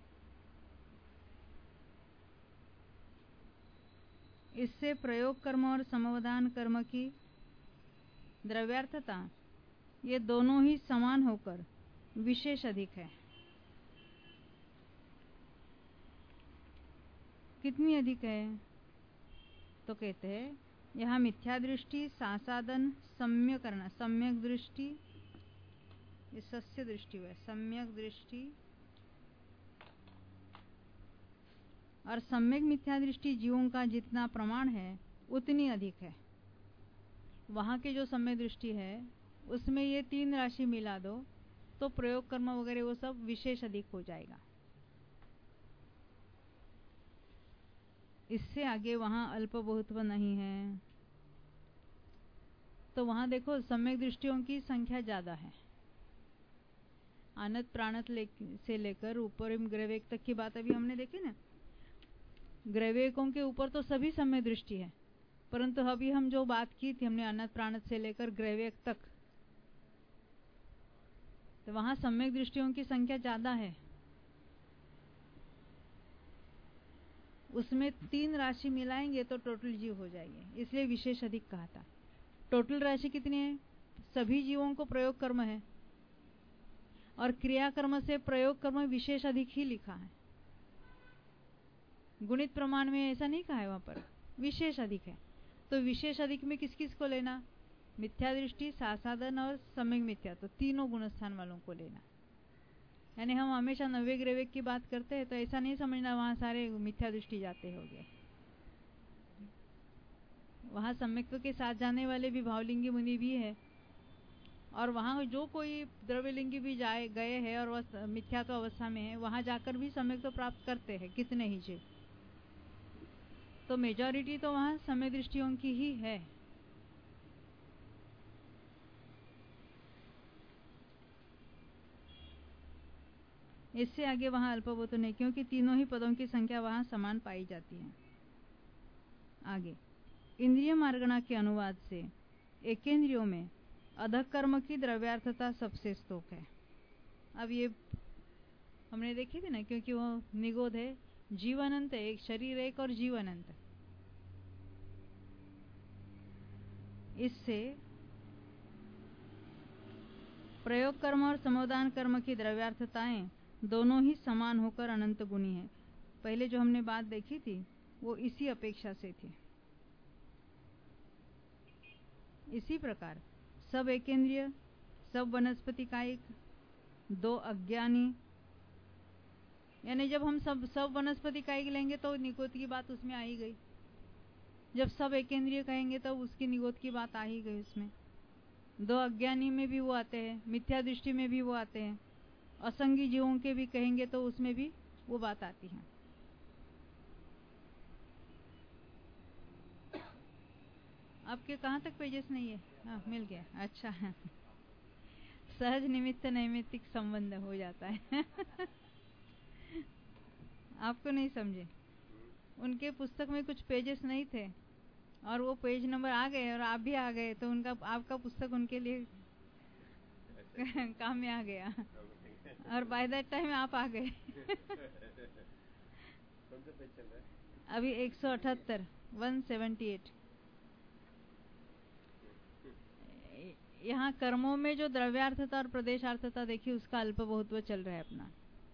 [SPEAKER 1] इससे प्रयोग कर्म और समाधान कर्म की द्रव्यार्थता ये दोनों ही समान होकर विशेष अधिक है। कितनी अधिक है? तो कहते हैं यहाँ मिथ्या दृष्टि, सासादन, सम्यक दृष्टि, ये सस्य दृष्टि हुआ, सम्यक दृष्टि और सम्यक मिथ्या दृष्टि जीवों का जितना प्रमाण है उतनी अधिक है। वहां के जो सम्यक दृष्टि है उसमें ये 3 राशि मिला दो तो प्रयोग कर्म वगैरह वो सब विशेष अधिक हो जाएगा। इससे आगे वहां अल्प बहुत्व नहीं है। तो वहां देखो सम्यक दृष्टियों की संख्या ज्यादा है। आनत प्राणत से लेकर ऊपरिम ग्रैवेक तक की बात अभी हमने देखी ना। ग्रैवेकों के ऊपर तो सभी सम्यक दृष्टि है, परंतु अभी हम जो बात की थी हमने अनंत प्राणत से लेकर ग्रैवेक तक, तो वहां सम्यक दृष्टियों की संख्या ज्यादा है। उसमें 3 राशि मिलाएंगे तो टोटल जीव हो जाएंगे, इसलिए विशेष अधिक कहा था। टोटल राशि कितनी है? सभी जीवों को प्रयोग कर्म है और क्रियाकर्म से प्रयोग कर्म विशेष अधिक ही लिखा है। गुणित प्रमाण में ऐसा नहीं कहा है, वहां पर विशेष अधिक है। तो विशेष अधिक में किस किस को लेना? मिथ्या दृष्टि, सासादन और सम्यक मिथ्या, तो तीनों गुणस्थान वालों को लेना। यानी हम हमेशा 90 ग्रेवेक की बात करते हैं तो ऐसा नहीं समझना वहां सारे मिथ्या दृष्टि जाते होंगे। वहां सम्यक्त्व के साथ जाने वाले भी भावलिंगी मुनि भी है और वहां जो कोई द्रव्यलिंगी भी गए हैं और वह मिथ्यात्व अवस्था में है, वहां जाकर भी सम्यक्त्व प्राप्त करते हैं कितने ही जीव। तो मेजॉरिटी तो वहां समय दृष्टियों की ही है। इससे आगे वहां अल्पबहुत नहीं, क्योंकि तीनों ही पदों की संख्या वहां समान पाई जाती है। आगे इंद्रिय मार्गणा के अनुवाद से एकेंद्रियों में अधक कर्म की द्रव्यार्थता सबसे स्तोक है। अब ये हमने देखी थी ना, क्योंकि वो निगोद है, जीवानंत है, एक शरीर एक और जीवानंत। इससे प्रयोग कर्म और समाधान कर्म की द्रव्यार्थताएं दोनों ही समान होकर अनंत गुणी है। पहले जो हमने बात देखी थी वो इसी अपेक्षा से थी। इसी प्रकार सब एकेंद्रिय, सब वनस्पति कायिक, 2 अज्ञानी यानी जब हम सब वनस्पति कायिक लेंगे तो निगोद की बात उसमें आ ही गई। जब सब एकेंद्रिय कहेंगे तो उसकी निगोद की बात आ ही गई उसमें। दो अज्ञानी में भी वो आते हैं, मिथ्या दृष्टि में भी वो आते हैं, असंगी जीवों के भी कहेंगे तो उसमें भी वो बात आती है। आपके कहाँ तक पेजेस नहीं है? हाँ, मिल गया, अच्छा। सहज निमित्त नैमित्तिक संबंध हो जाता है। आपको नहीं समझे, उनके पुस्तक में कुछ पेजेस नहीं थे और वो पेज नंबर आ गए और आप भी आ गए, तो उनका आपका पुस्तक उनके लिए काम में आ गया और बाय दैट टाइम आप आ गए। अभी 178 178। यहाँ कर्मों में जो द्रव्यार्थता और प्रदेशार्थता देखिए, उसका अल्प बहुत्व चल रहा है अपना।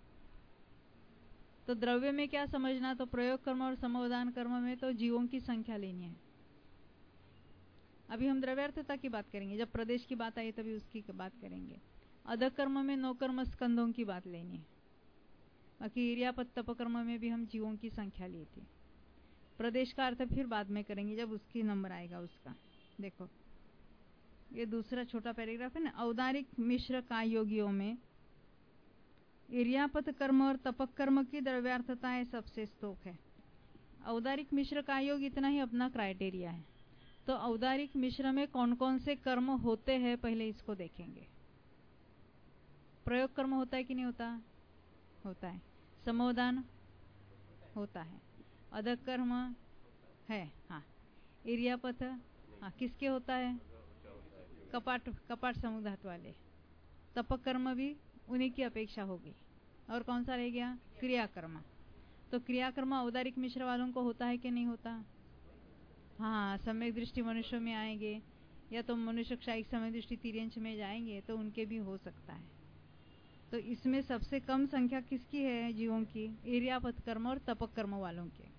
[SPEAKER 1] तो द्रव्य में क्या समझना, तो प्रयोग कर्म और समोदान कर्म में तो जीवों की संख्या लेनी है। अभी हम द्रव्यार्थता की बात करेंगे, जब प्रदेश की बात आई तभी उसकी बात करेंगे। अधः कर्म में 9 कर्म स्कंदों की बात लेनी है। बाकी इरियापत तपकर्म में भी हम जीवों की संख्या ली थी। प्रदेश का अर्थ फिर बाद में करेंगे जब उसकी नंबर आएगा उसका। देखो ये दूसरा छोटा पैराग्राफ है ना। औदारिक मिश्र काय योगियों में इरियापत कर्म और तपक कर्म की द्रव्यार्थताएं सबसे स्तोक है। औदारिक मिश्र काय योग इतना ही अपना क्राइटेरिया है। तो औदारिक मिश्र में कौन कौन से कर्म होते हैं पहले इसको देखेंगे। प्रयोग कर्म होता है कि नहीं होता? होता है। समोदान होता है। अधः कर्म है, हाँ। इरियापत, हाँ, किसके होता है? कपाट समुदात वाले। तपक कर्म भी उन्हीं की अपेक्षा होगी। और कौन सा रह गया? क्रियाकर्म। तो क्रियाकर्म औदारिक मिश्र वालों को होता है कि नहीं होता? हाँ, सम्यक दृष्टि मनुष्यों में आएंगे या तो मनुष्य क्षायिक सम्यक दृष्टि तिर्यंश में जाएंगे तो उनके भी हो सकता है। तो इसमें सबसे कम संख्या किसकी है जीवों की? इरियापत कर्म और तपक कर्म वालों के।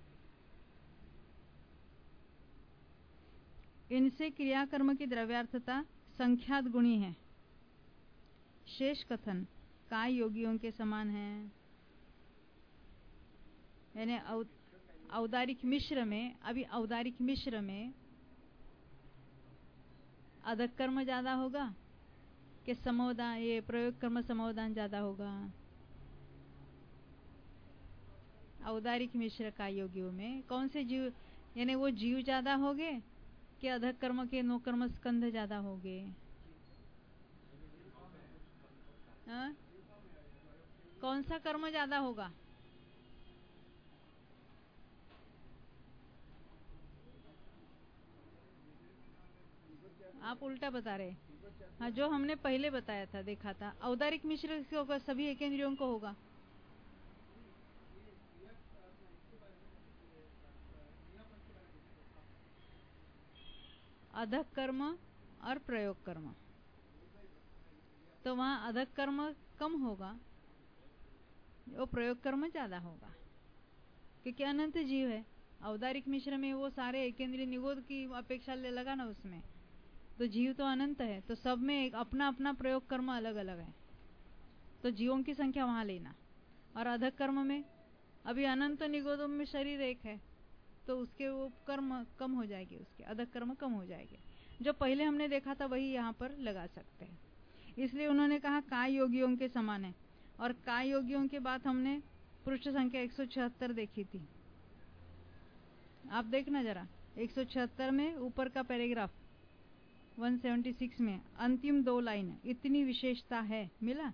[SPEAKER 1] इनसे क्रियाकर्म की द्रव्यार्थता संख्यात गुणी है। शेष कथन काय योगियों के समान है। यानी औदारिक मिश्र में, अभी औदारिक मिश्र में अधक कर्म ज्यादा होगा कि समोदान, ये प्रयोग कर्म समोदान ज्यादा होगा? औदारिक मिश्र काय योगियों में कौन से जीव, यानी वो जीव ज्यादा होंगे कि अधक कर्म के 9 कर्म स्कंध ज्यादा होंगे? हाँ? कौन सा कर्म ज्यादा होगा? आप उल्टा बता रहे। हाँ, जो हमने पहले बताया था, देखा था, औदारिक मिश्र से होगा, सभी एकेंद्रियों को होगा। अधक कर्म और प्रयोग कर्म, तो वहां अधक कर्म कम होगा, वो प्रयोग कर्म ज्यादा होगा, क्योंकि अनंत जीव है। औदारिक मिश्र में वो सारे एकेंद्रीय निगोद की अपेक्षा ले लगा ना उसमें, तो जीव तो अनंत है, तो सब में एक अपना अपना प्रयोग कर्म अलग अलग है, तो जीवों की संख्या वहां लेना। और अधक कर्म में अभी अनंत निगोदों में शरीर एक है, तो उसके वो कर्म कम हो जाएगी, उसके अधक कर्म कम हो जाएंगे। जो पहले हमने देखा था वही यहाँ पर लगा सकते हैं। इसलिए उन्होंने कहा काय योगियों के समान है। और काय योगियों के बाद हमने पृष्ठ संख्या 176 देखी थी। आप देखना जरा 176 में ऊपर का पैराग्राफ 176 में अंतिम 2 लाइन, इतनी विशेषता है, मिला?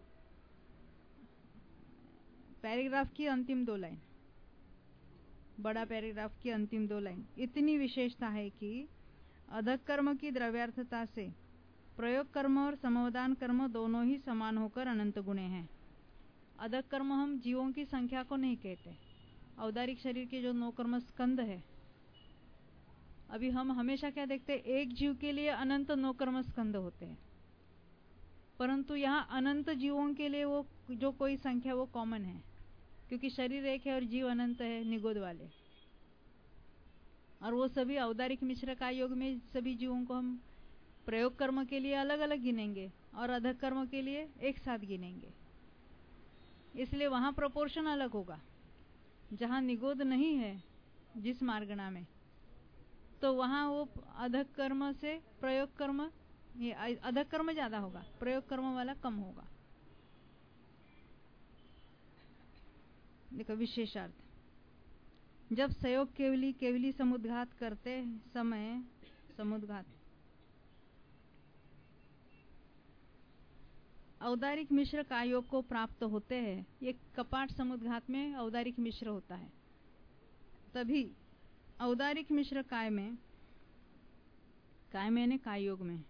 [SPEAKER 1] पैराग्राफ की अंतिम 2 लाइन, बड़ा पैराग्राफ की अंतिम 2 लाइन, इतनी विशेषता है कि अधक कर्म की द्रव्यार्थता से प्रयोग कर्म और समोदान कर्म दोनों ही समान होकर अनंत गुणे हैं। अधक कर्म हम जीवों की संख्या को नहीं कहते। औदारिक शरीर के जो 9 कर्म स्कंद है, अभी हम हमेशा क्या देखते हैं, एक जीव के लिए अनंत 9 कर्म स्कंद होते हैं, परंतु यहाँ अनंत जीवों के लिए वो जो कोई संख्या वो कॉमन है, क्योंकि शरीर एक है और जीव अनंत है निगोद वाले। और वो सभी औदारिक मिश्र काय योग में सभी जीवों को हम प्रयोग कर्म के लिए अलग अलग गिनेंगे और अधक कर्म के लिए एक साथ गिनेंगे। इसलिए वहां प्रोपोर्शन अलग होगा। जहां निगोद नहीं है जिस मार्गणा में, तो वहां वो अधक कर्म से प्रयोग कर्म, ये अधक कर्म ज्यादा होगा, प्रयोग कर्म वाला कम होगा। देखो विशेषार्थ, जब संयोग केवली केवली समुद्घात करते समय, समुद्घात औदारिक मिश्र कायोग को प्राप्त होते हैं, ये कपाट समुद्घात में औदारिक मिश्र होता है, तभी औदारिक मिश्र काय में यानी कायोग में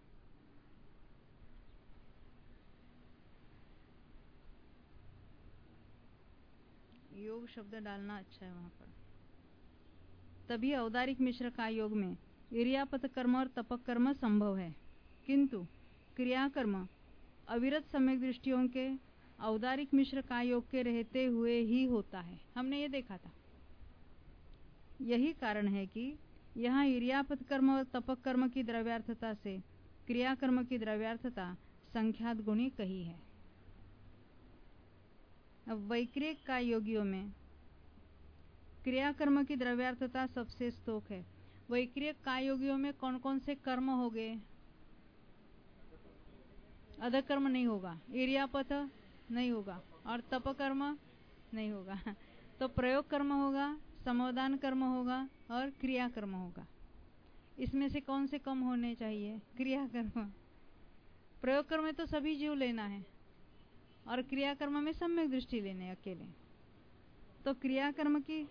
[SPEAKER 1] योग शब्द डालना अच्छा है वहां पर। तभी औदारिक मिश्र कायोग में इरियापत कर्म और तपक कर्म संभव है, किंतु क्रियाकर्म अविरत सम्यक दृष्टियों के औदारिक मिश्र कायोग के रहते हुए ही होता है। हमने ये देखा था। यही कारण है कि यहाँ इरियापत कर्म और तपक कर्म की द्रव्यार्थता से क्रियाकर्म की द्रव्यार्थता संख्यात गुणी कही है। अब वैक्रिक का योगियों में क्रियाकर्म की द्रव्यार्थता सबसे स्तोक है। वैक्रिक का योगियों में कौन कौन से कर्म हो गए? अधक कर्म नहीं होगा, इरियापत नहीं होगा और तप कर्म नहीं होगा। तो प्रयोग कर्म होगा, समाधान कर्म होगा और क्रिया कर्म होगा। इसमें से कौन से कम होने चाहिए? क्रिया कर्म। प्रयोग कर्म में तो सभी जीव लेना है और क्रिया कर्म में सम्यक दृष्टि लेने अकेले। तो क्रिया कर्म की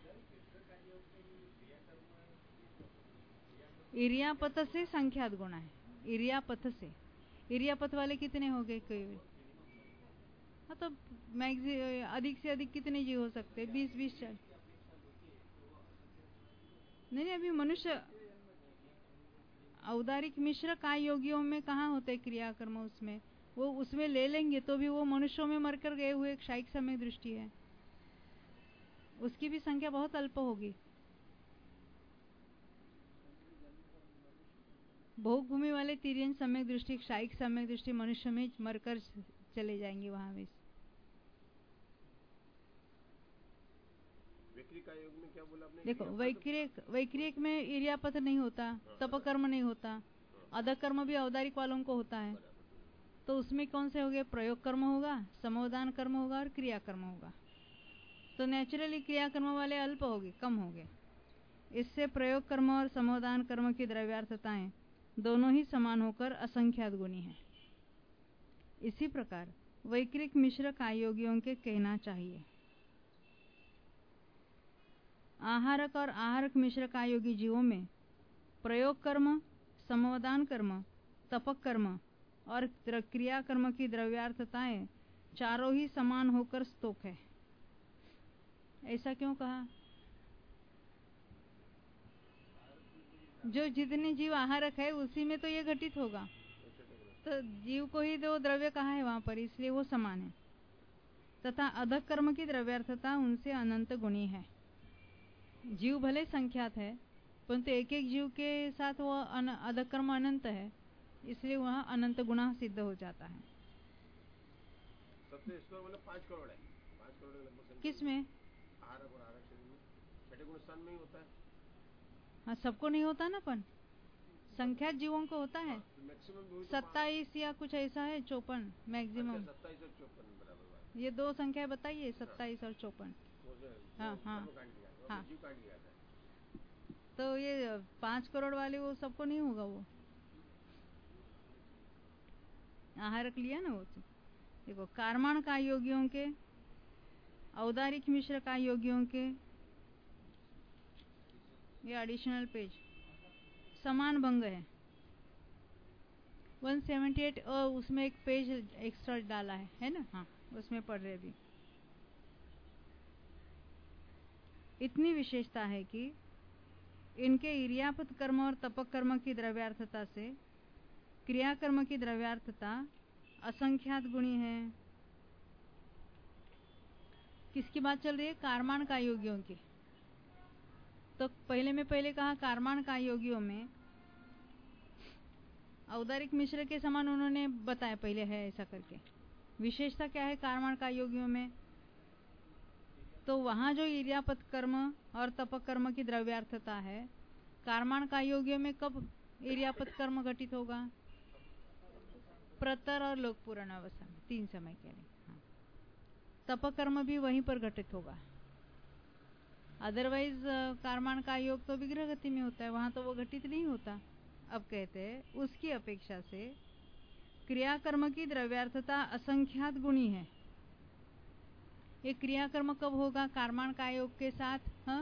[SPEAKER 1] इरियापत से संख्यात गुणा है। इरियापत से, इरियापत वाले कितने हो गए? कोई हाँ, तो अधिक से अधिक कितने जीव हो सकते? 20-20 नहीं, अभी मनुष्य औदारिक मिश्र काय योगियों में कहाँ होते क्रियाकर्म? उसमें वो उसमें ले लेंगे तो भी वो मनुष्यों में मरकर गए हुए एक शायिक समय दृष्टि है, उसकी भी संख्या बहुत अल्प होगी। भोग भूमि वाले तिर्यन सम्यक दृष्टि, शायिक सम्यक दृष्टि मनुष्य में मरकर चले जाएंगे वहां में।
[SPEAKER 2] योग में क्या बोला आपने?
[SPEAKER 1] देखो वैक्रिक में इरियापत नहीं होता, तपकर्म नहीं होता, अधक कर्म भी औदारिक वालों को होता है। तो उसमें कौन से हो गए? प्रयोग कर्म होगा, समाधान कर्म होगा और क्रिया कर्म होगा। तो नेचुरली क्रिया कर्म वाले अल्प हो गए, कम हो गए। इससे प्रयोग कर्म और समाधान कर्म की द्रव्यार्थताएं दोनों ही समान होकर असंख्यात गुणी है। इसी प्रकार वैक्रिक मिश्र कायोगियों के कहना चाहिए। आहारक और आहारक मिश्र कायोगी जीवों में प्रयोग कर्म, समाधान कर्म, तपक कर्म और क्रिया कर्म की द्रव्यार्थताएं चारों ही समान होकर स्तोक है। ऐसा क्यों कहा? जो जितने जीव आहारक है उसी में तो ये घटित होगा, तो जीव को ही दो द्रव्य कहा है वहां पर, इसलिए वो समान है। तथा अधक कर्म की द्रव्यार्थता उनसे अनंत गुणी है। जीव भले संख्यात है, परंतु एक एक जीव के साथ वो अधक कर्म अनंत है, इसलिए वह अनंत गुणा सिद्ध हो जाता है।
[SPEAKER 2] सबसे ईश्वर मतलब 5 करोड़ है। 5 करोड़ लगभग
[SPEAKER 1] किस में?
[SPEAKER 2] आहारक और आहारक शरीर में छठे गुण स्थान में ही होता है।
[SPEAKER 1] हाँ, सबको नहीं होता ना, पण संख्यात जीवों को होता है। 27 या कुछ ऐसा है, 54 मैक्सिमम।
[SPEAKER 2] 27 और 54 बराबर।
[SPEAKER 1] ये दो संख्या बताइए, 27 और 54। हाँ हाँ हाँ। तो ये 5 करोड़ वाले वो सबको नहीं होगा, वो आहारक लिया ना वो। देखो कारमाण का योगियों के, औदारिक मिश्र का योगियों के, ये एडिशनल पेज समान भंग है 178 और उसमें एक पेज एक्स्ट्रा डाला है ना? हाँ, उसमें पढ़ रहे भी। इतनी विशेषता है कि इनके इरियापत कर्म और तपक कर्म की द्रव्यार्थता से क्रियाकर्म की द्रव्यार्थता असंख्यात गुणी है। किसकी बात चल रही है? कारमान का योगियों की। तो पहले कहा कारमान का योगियों में औदारिक मिश्र के समान उन्होंने बताया पहले है ऐसा करके। विशेषता क्या है कारमान का योगियों में? तो वहां जो इर्यापत कर्म और तप कर्म की द्रव्यार्थता है, कारमाण कायोग्य में कब इर्यापत कर्म घटित होगा? प्रतर और लोकपूर्ण अवस्था में 3 समय के लिए। हाँ। तप कर्म भी वहीं पर घटित होगा। अदरवाइज कारमाण का योग तो विग्रह गति में होता है, वहां तो वो घटित नहीं होता। अब कहते हैं उसकी अपेक्षा से क्रियाकर्म की द्रव्यार्थता असंख्यात गुणी है। ये क्रियाकर्म कब होगा? कारमाण का योग के साथ। हाँ,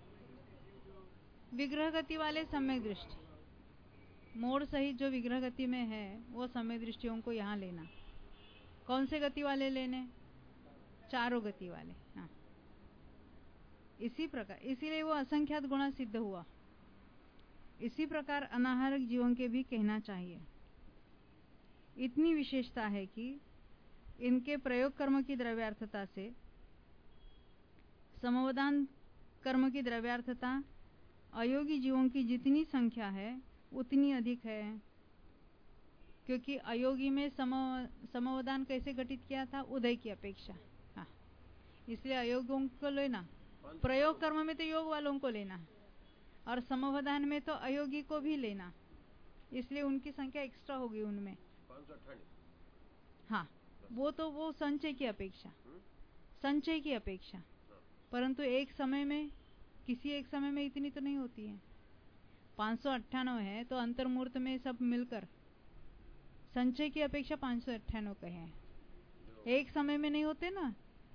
[SPEAKER 1] विग्रह गति वाले सम्यक दृष्टि, मोड़ सहित जो विग्रह गति में है वो सम्यक दृष्टियों को यहाँ लेना। कौन से गति वाले लेने? चारों गति वाले। हाँ, इसी प्रकार, इसीलिए वो असंख्यात गुणा सिद्ध हुआ। इसी प्रकार अनाहारक जीवों के भी कहना चाहिए। इतनी विशेषता है कि इनके प्रयोग कर्म की द्रव्यार्थता से समवदान कर्म की द्रव्यार्थता अयोगी जीवों की जितनी संख्या है उतनी अधिक है। क्योंकि अयोगी में समवदान कैसे घटित किया था? उदय की अपेक्षा। हाँ, इसलिए अयोगों को लेना, प्रयोग कर्म में तो योग वालों को लेना, और समवदान में तो अयोगी को भी लेना, इसलिए उनकी संख्या एक्स्ट्रा होगी उनमें।
[SPEAKER 2] 528।
[SPEAKER 1] हाँ, वो तो वो संचय की अपेक्षा, संचय की अपेक्षा, परंतु एक समय में, किसी एक समय में इतनी तो नहीं होती है। 598 है तो अंतर्मूर्त में सब मिलकर संचय की अपेक्षा 598 कहे हैं। एक समय में नहीं होते ना।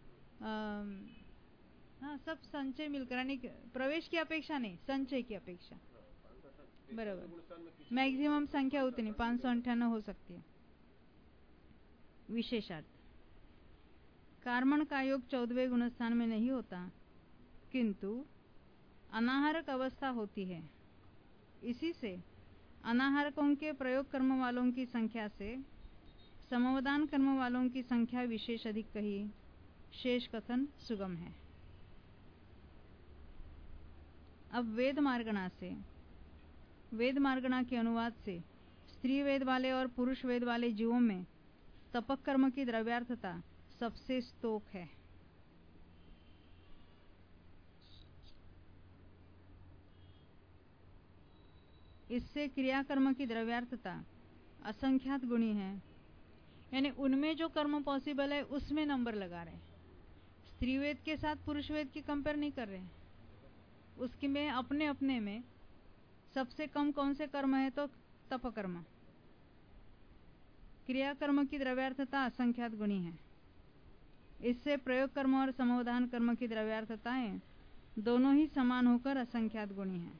[SPEAKER 1] हाँ, सब संचय मिलकर, यानी प्रवेश की अपेक्षा नहीं, संचय की अपेक्षा। बराबर, मैक्सिमम संख्या उतनी 598 हो सकती है। विशेषार्थ, कारमण का योग 14वें गुणस्थान में नहीं होता, किंतु अनाहारक अवस्था होती है। इसी से अनाहारकों के प्रयोग कर्म वालों की संख्या से समवदान कर्म वालों की संख्या विशेष अधिक कही, शेष कथन सुगम है। अब वेद मार्गणा से, वेद मार्गणा के अनुवाद से स्त्री वेद वाले और पुरुष वेद वाले जीवों में तपक कर्म की द्रव्यार्थता सबसे स्तोक है। इससे क्रियाकर्म की द्रव्यार्थता असंख्यात गुणी है, यानी उनमें जो कर्म पॉसिबल है उसमें नंबर लगा रहे हैं। स्त्री वेद के साथ पुरुष वेद की कंपेयर नहीं कर रहे हैं, उसकी में अपने अपने में सबसे कम कौन से कर्म है तो तप कर्म। क्रियाकर्म की द्रव्यार्थता असंख्यात गुणी है। इससे प्रयोग कर्म और समवधान कर्म की द्रव्यार्थताएं दोनों ही समान होकर असंख्यात गुणी हैं।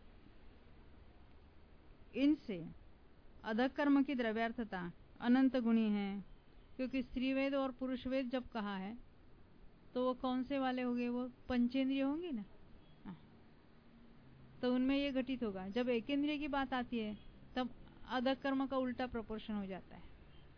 [SPEAKER 1] इनसे अधक कर्म की द्रव्यार्थता अनंत गुणी है, क्योंकि स्त्री वेद और पुरुष वेद जब कहा है तो वो कौन से वाले होंगे? वो पंचेंद्रिय होंगे ना। तो उनमें ये घटित होगा। जब एकेंद्रिय की बात आती है तब अधक कर्म का उल्टा प्रोपोर्शन हो जाता है।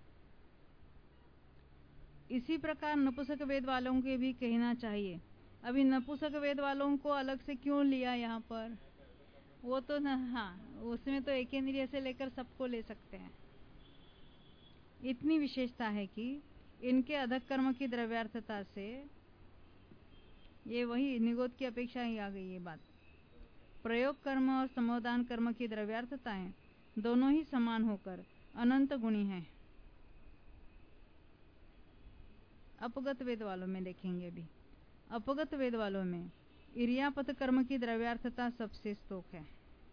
[SPEAKER 1] इसी प्रकार नपुंसक वेद वालों के भी कहना चाहिए। अभी नपुंसक वेद वालों को अलग से क्यों लिया यहाँ पर? वो तो ना, हाँ, उसमें तो एकेंद्रिय से लेकर सबको ले सकते हैं। इतनी विशेषता है कि इनके अधक कर्म की द्रव्यार्थता से, ये वही निगोद की अपेक्षा ही आ गई ये बात, प्रयोग कर्म और समवदान कर्म की द्रव्यार्थताएं दोनों ही समान होकर अनंत गुणी हैं। अपगत वेद वालों में देखेंगे अभी। अपगत वेद वालों में इर्यापत कर्म की द्रव्यार्थता सबसे स्तोक है।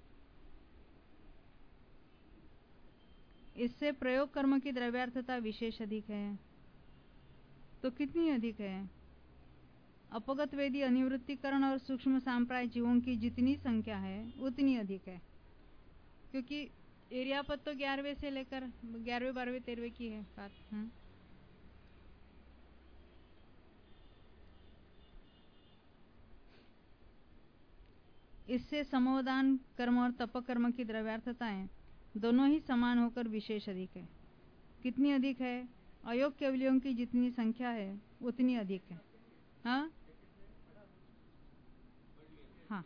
[SPEAKER 1] इससे प्रयोग कर्म की द्रव्यार्थता विशेष अधिक है। तो कितनी अधिक है? अपगत वेदी अनिवृत्तिकरण और सूक्ष्म सांप्राय जीवों की जितनी संख्या है उतनी अधिक है, क्योंकि इर्यापत तो 11वें से लेकर 11वें 12वें 13वें की है बात। इससे समवदान कर्म और तप कर्म की द्रव्यार्थताएं दोनों ही समान होकर विशेष अधिक है। कितनी अधिक है? अयोग केवलियों की जितनी संख्या है उतनी अधिक है। हाँ, हाँ,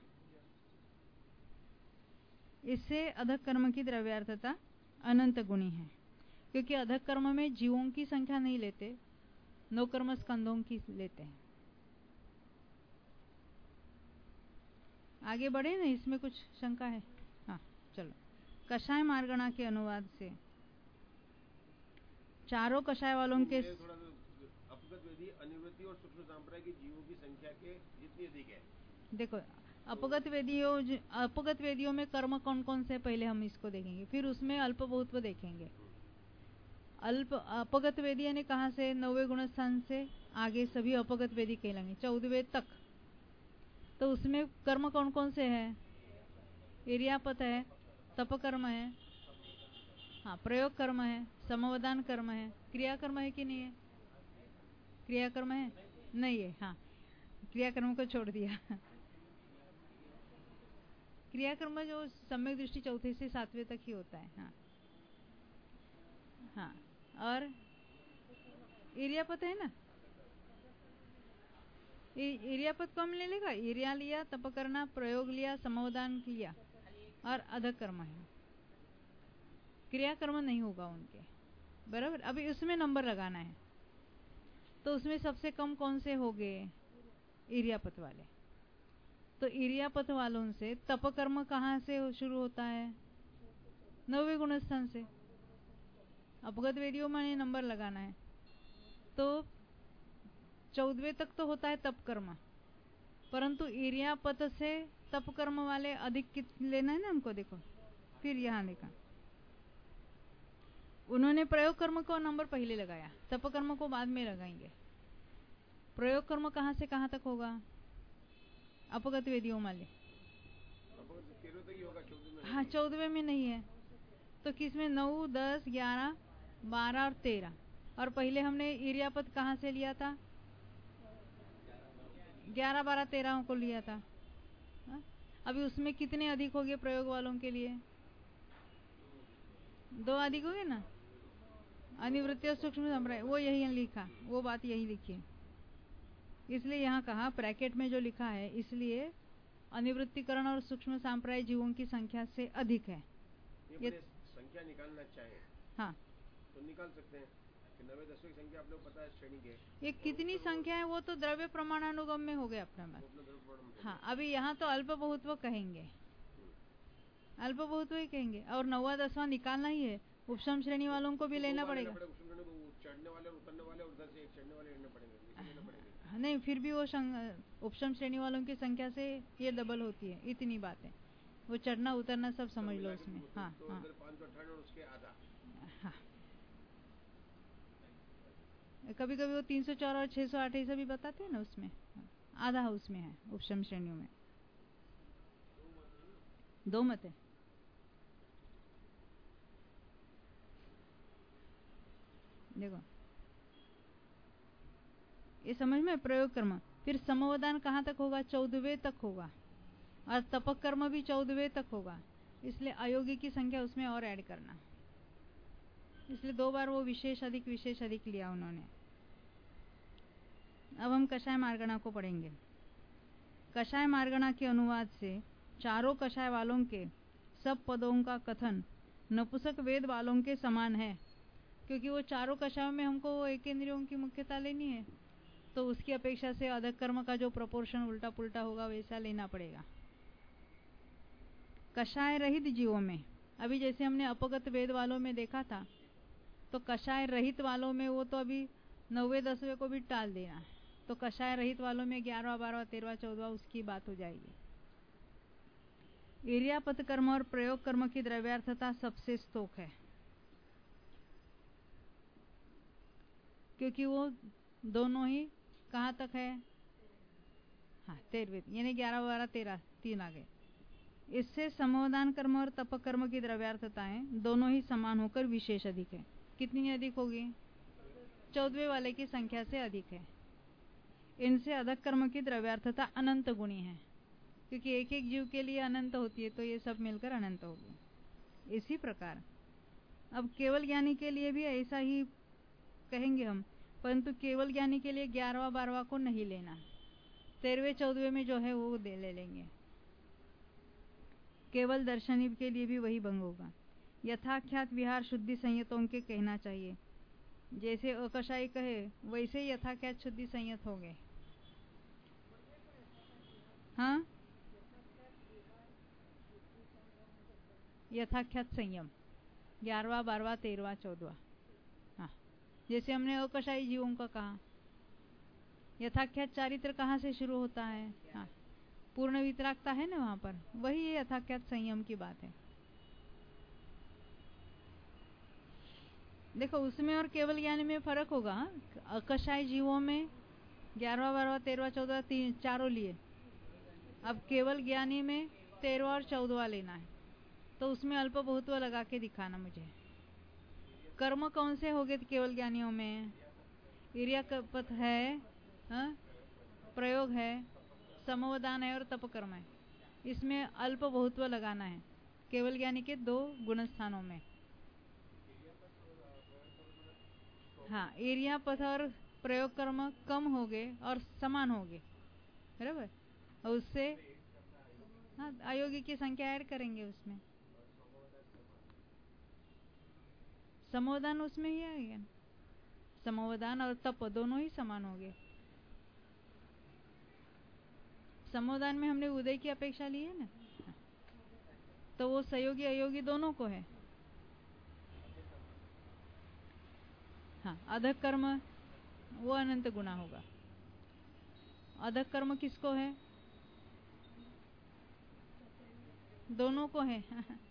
[SPEAKER 1] इससे अधक कर्म की द्रव्यार्थता अनंत गुणी है, क्योंकि अधक कर्म में जीवों की संख्या नहीं लेते, नौ कर्म स्कंधों की लेते हैं। आगे बढ़े ना, इसमें कुछ शंका है? हाँ चलो। कषाय मार्गणा के अनुवाद से चारों कषाय वालों के
[SPEAKER 2] थोड़ा अपगत वेदी, अनिवृत्ति और सूक्ष्म संप्रदाय के जीवों की संख्या के जितनी अधिक है।
[SPEAKER 1] देखो अपगत वेदियों में कर्म कौन कौन से पहले हम इसको देखेंगे, फिर उसमें अल्प बहुत्व देखेंगे। अपगत वेदी यानी कहाँ से? 90वें गुणस्थान से आगे सभी अपगत वेदी कहलाएंगे 14वें तक। तो उसमें कर्म कौन कौन से हैं? इरियापत है, तप कर्म है, हाँ प्रयोग कर्म है, समवदान कर्म है, क्रिया कर्म है कि नहीं है? क्रिया कर्म है? नहीं है। हाँ, क्रिया कर्म को छोड़ दिया। क्रिया कर्म जो सम्यक दृष्टि 4 से 7वें तक ही होता है। हाँ हाँ, और इरियापत है ना, इरियापत कम ले लेगा। इरिया लिया, तप करना, प्रयोग लिया, समवदान लिया और अधक कर्म है। क्रिया कर्म नहीं होगा उनके, बराबर। अभी उसमें नंबर लगाना है। तो उसमें सबसे कम कौन से हो गए? इरियापत वाले। तो इरियापत वालों से तप कर्म कहाँ से शुरू होता है? 9वें गुणस्थान से। अपगत वेदियों में नंबर लगाना है। तो 14वें तक तो होता है तप कर्म, परंतु इरियापत से तप कर्म वाले अधिक लेना है ना हमको। देखो फिर यहाँ देखा, उन्होंने प्रयोग कर्म को नंबर पहले लगाया, तप कर्म को बाद में लगाएंगे। प्रयोग कर्म कहाँ से कहाँ तक होगा? अपगत वेदियों वाले। हाँ 14वें में नहीं है तो किसमें? 9, 10, 11, 12 और 13। और पहले हमने इरियापत कहाँ से लिया था? 11, 12, 13 को लिया था। हा? अभी उसमें कितने अधिक हो गए प्रयोग वालों के लिए? 2 अधिक हो गए ना, अनिवृत्ति और सूक्ष्म संप्रदाय। वो यही लिखा, वो बात यही लिखी है। इसलिए यहाँ कहा ब्रैकेट में जो लिखा है, इसलिए अनिवृत्तिकरण और सूक्ष्म संप्रदाय जीवों की संख्या से अधिक है।
[SPEAKER 2] ये संख्या निकालना चाहे
[SPEAKER 1] हाँ
[SPEAKER 2] तो निकाल सकते हैं कि 9वें 10वें की संख्या आप लोग पता है श्रेणी के।
[SPEAKER 1] ये कितनी संख्या है वो तो द्रव्य प्रमाणानुगम में हो गया अपना बात। हाँ, अभी यहाँ तो अल्प बहुत्व कहेंगे, अल्प बहुत्व ही कहेंगे। और 9वां 10वां निकालना ही है। उपशम श्रेणी वालों को भी लेना पड़ेगा।
[SPEAKER 2] चढ़ने वाले, उतरने वाले, उधर से एक चढ़ने वाले लेने पड़ेंगे।
[SPEAKER 1] नहीं, फिर भी वो उपशम श्रेणी वालों की संख्या से ये डबल होती है, इतनी बात है। वो चढ़ना उतरना सब समझ लो उसमें। हाँ
[SPEAKER 2] तो
[SPEAKER 1] हाँ
[SPEAKER 2] 558 और उसके आधा।
[SPEAKER 1] हाँ, कभी कभी वो 304 और 608 ऐसा भी बताते हैं ना, उसमें आधा उसमें है। उपशम श्रेणियों में 2 मत है। देखो ये समझ में, प्रयोग कर्म। फिर समवदान कहाँ तक होगा? 14वें तक होगा। और तपक कर्म भी 14वें तक होगा। इसलिए अयोगी की संख्या उसमें और ऐड करना, इसलिए 2 बार वो विशेष अधिक लिया उन्होंने। अब हम कषाय मार्गणा को पढ़ेंगे। कषाय मार्गणा के अनुवाद से चारों कषाय वालों के सब पदों का कथन नपुंसक वेद वालों के समान है, क्योंकि वो चारों कषायों में हमको एक इंद्रियों की मुख्यता लेनी है, तो उसकी अपेक्षा से अधक कर्म का जो प्रोपोर्शन उल्टा पुल्टा होगा वैसा लेना पड़ेगा। कषाय रहित जीवों में, अभी जैसे हमने अपगत वेद वालों में देखा था, तो कषाय रहित वालों में वो तो अभी 9वें 10वें को भी टाल देना। तो कषाय रहित वालों में 11, 12, 13, 14 उसकी बात हो जाएगी। इरियापत कर्म और प्रयोग कर्म की द्रव्यार्थता सबसे स्तोक है, क्योंकि वो दोनों ही कहाँ तक है? हाँ 13वें, यानी 11, 12, 13 3 आ गए। इससे समवदान कर्म और तप कर्म की द्रव्यार्थताएं दोनों ही समान होकर विशेष अधिक है। कितनी अधिक होगी? 14वें वाले की संख्या से अधिक है। इनसे अधक कर्म की द्रव्यार्थता अनंत गुणी है, क्योंकि एक एक जीव के लिए अनंत होती है, तो ये सब मिलकर अनंत होगी। इसी प्रकार अब केवल ज्ञानी के लिए भी ऐसा ही कहेंगे हम, परंतु केवल ज्ञानी के लिए 11वां 12वां को नहीं लेना, 13वें 14वें में जो है वो ले लेंगे। केवल दर्शनी के लिए भी वही भंग होगा। यथाख्यात विहार शुद्धि संयतों के कहना चाहिए। जैसे अकषाई कहे वैसे ही यथाख्यात शुद्धि संयत हो गए। हाँ यथाख्यात संयम 11वां 12वां 13वां 14वां। हाँ, जैसे हमने अकशाई जीवों का कहा, यथाख्यात चारित्र कहाँ से शुरू होता है? हाँ, पूर्ण वितरागता है ना वहां पर, वही ये यथाख्यात संयम की बात है। देखो उसमें और केवल ज्ञानी में फर्क होगा। अकशाई जीवों में 11वां 12वां 13वां 14वां तीन चारों लिए, अब केवल ज्ञानी में 13वां और 14वां लेना है, तो उसमें अल्प बहुत्व लगा के दिखाना मुझे। कर्म कौन से हो गए केवल ज्ञानियों में? इरियापत है, हाँ? प्रयोग है, समवदान है और तप कर्म है। इसमें अल्प बहुत्व लगाना है केवल ज्ञानी के 2 गुण स्थानों में। हाँ, इरियापत और प्रयोग कर्म कम हो गए और समान हो गए, बराबर। और उससे हाँ अयोगी की संख्या ऐड करेंगे उसमें। समवदान उसमें ही आएगा, समवदान और तप दोनों ही समान हो गए। समवदान में हमने उदय की अपेक्षा ली है ना, तो वो सहयोगी अयोगी दोनों को है। हाँ, अधक कर्म वो अनंत गुना होगा। अधक कर्म किसको है? दोनों को है।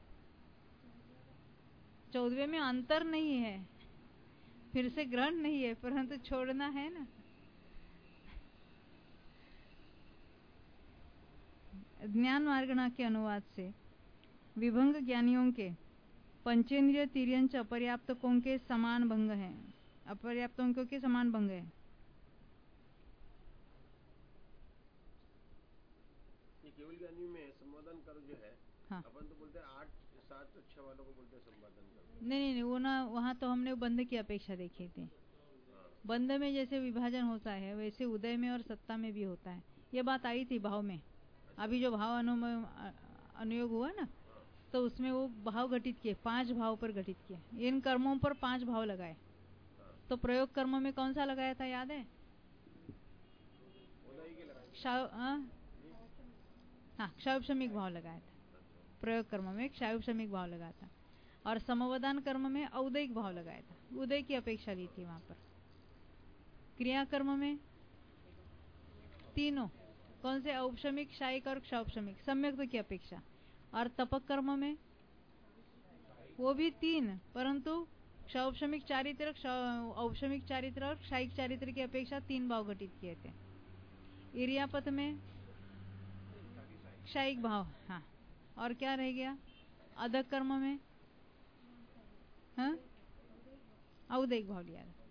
[SPEAKER 1] 14वें में अंतर नहीं है, फिर से ग्रहण नहीं है, परंतु छोड़ना है ना। ज्ञान मार्गणा के अनुवाद से विभंग ज्ञानियों के पंचेंद्रिय तिर्यंच अपर्याप्तकों के समान भंग है, अपर्याप्तों के समान भंग है।
[SPEAKER 2] ये केवल ज्ञानी में संवादन करो जो है,
[SPEAKER 1] हाँ,
[SPEAKER 2] अपन तो बोलते हैं 8 7 और 6 वालों को बोलते हैं संवादन करो।
[SPEAKER 1] नहीं, वो ना, वहाँ तो हमने बंध की अपेक्षा देखी थी। बंध में जैसे विभाजन होता है वैसे उदय में और सत्ता में भी होता है। ये बात आई थी भाव में। अभी जो भाव अनुयोग हुआ ना, तो उसमें वो भाव घटित किए, 5 भाव पर घटित किए। इन कर्मों पर 5 भाव लगाए। तो प्रयोग कर्म में कौन सा लगाया था, याद है? हाँ, क्षायुपशमिक भाव लगाया था। प्रयोग कर्म में क्षायुपशमिक भाव लगाया था, और समवदान कर्म में औदयिक भाव लगाया था। उदय की अपेक्षा ली थी वहां पर। क्रिया कर्म में तीनों कौन से? औपशमिक, क्षायिक और क्षायुपशमिक, सम्यक्त्व की अपेक्षा। और तपक कर्म में वो भी 3, परंतु क्षायुपशमिक चारित्र, औपशमिक चारित्र और क्षायिक चारित्र की अपेक्षा 3 भाव घटित किए थे। इरियापत में क्षायिक भाव, हाँ। और क्या रह गया? अधक कर्म में हाँ औदयिक भाव लिया था।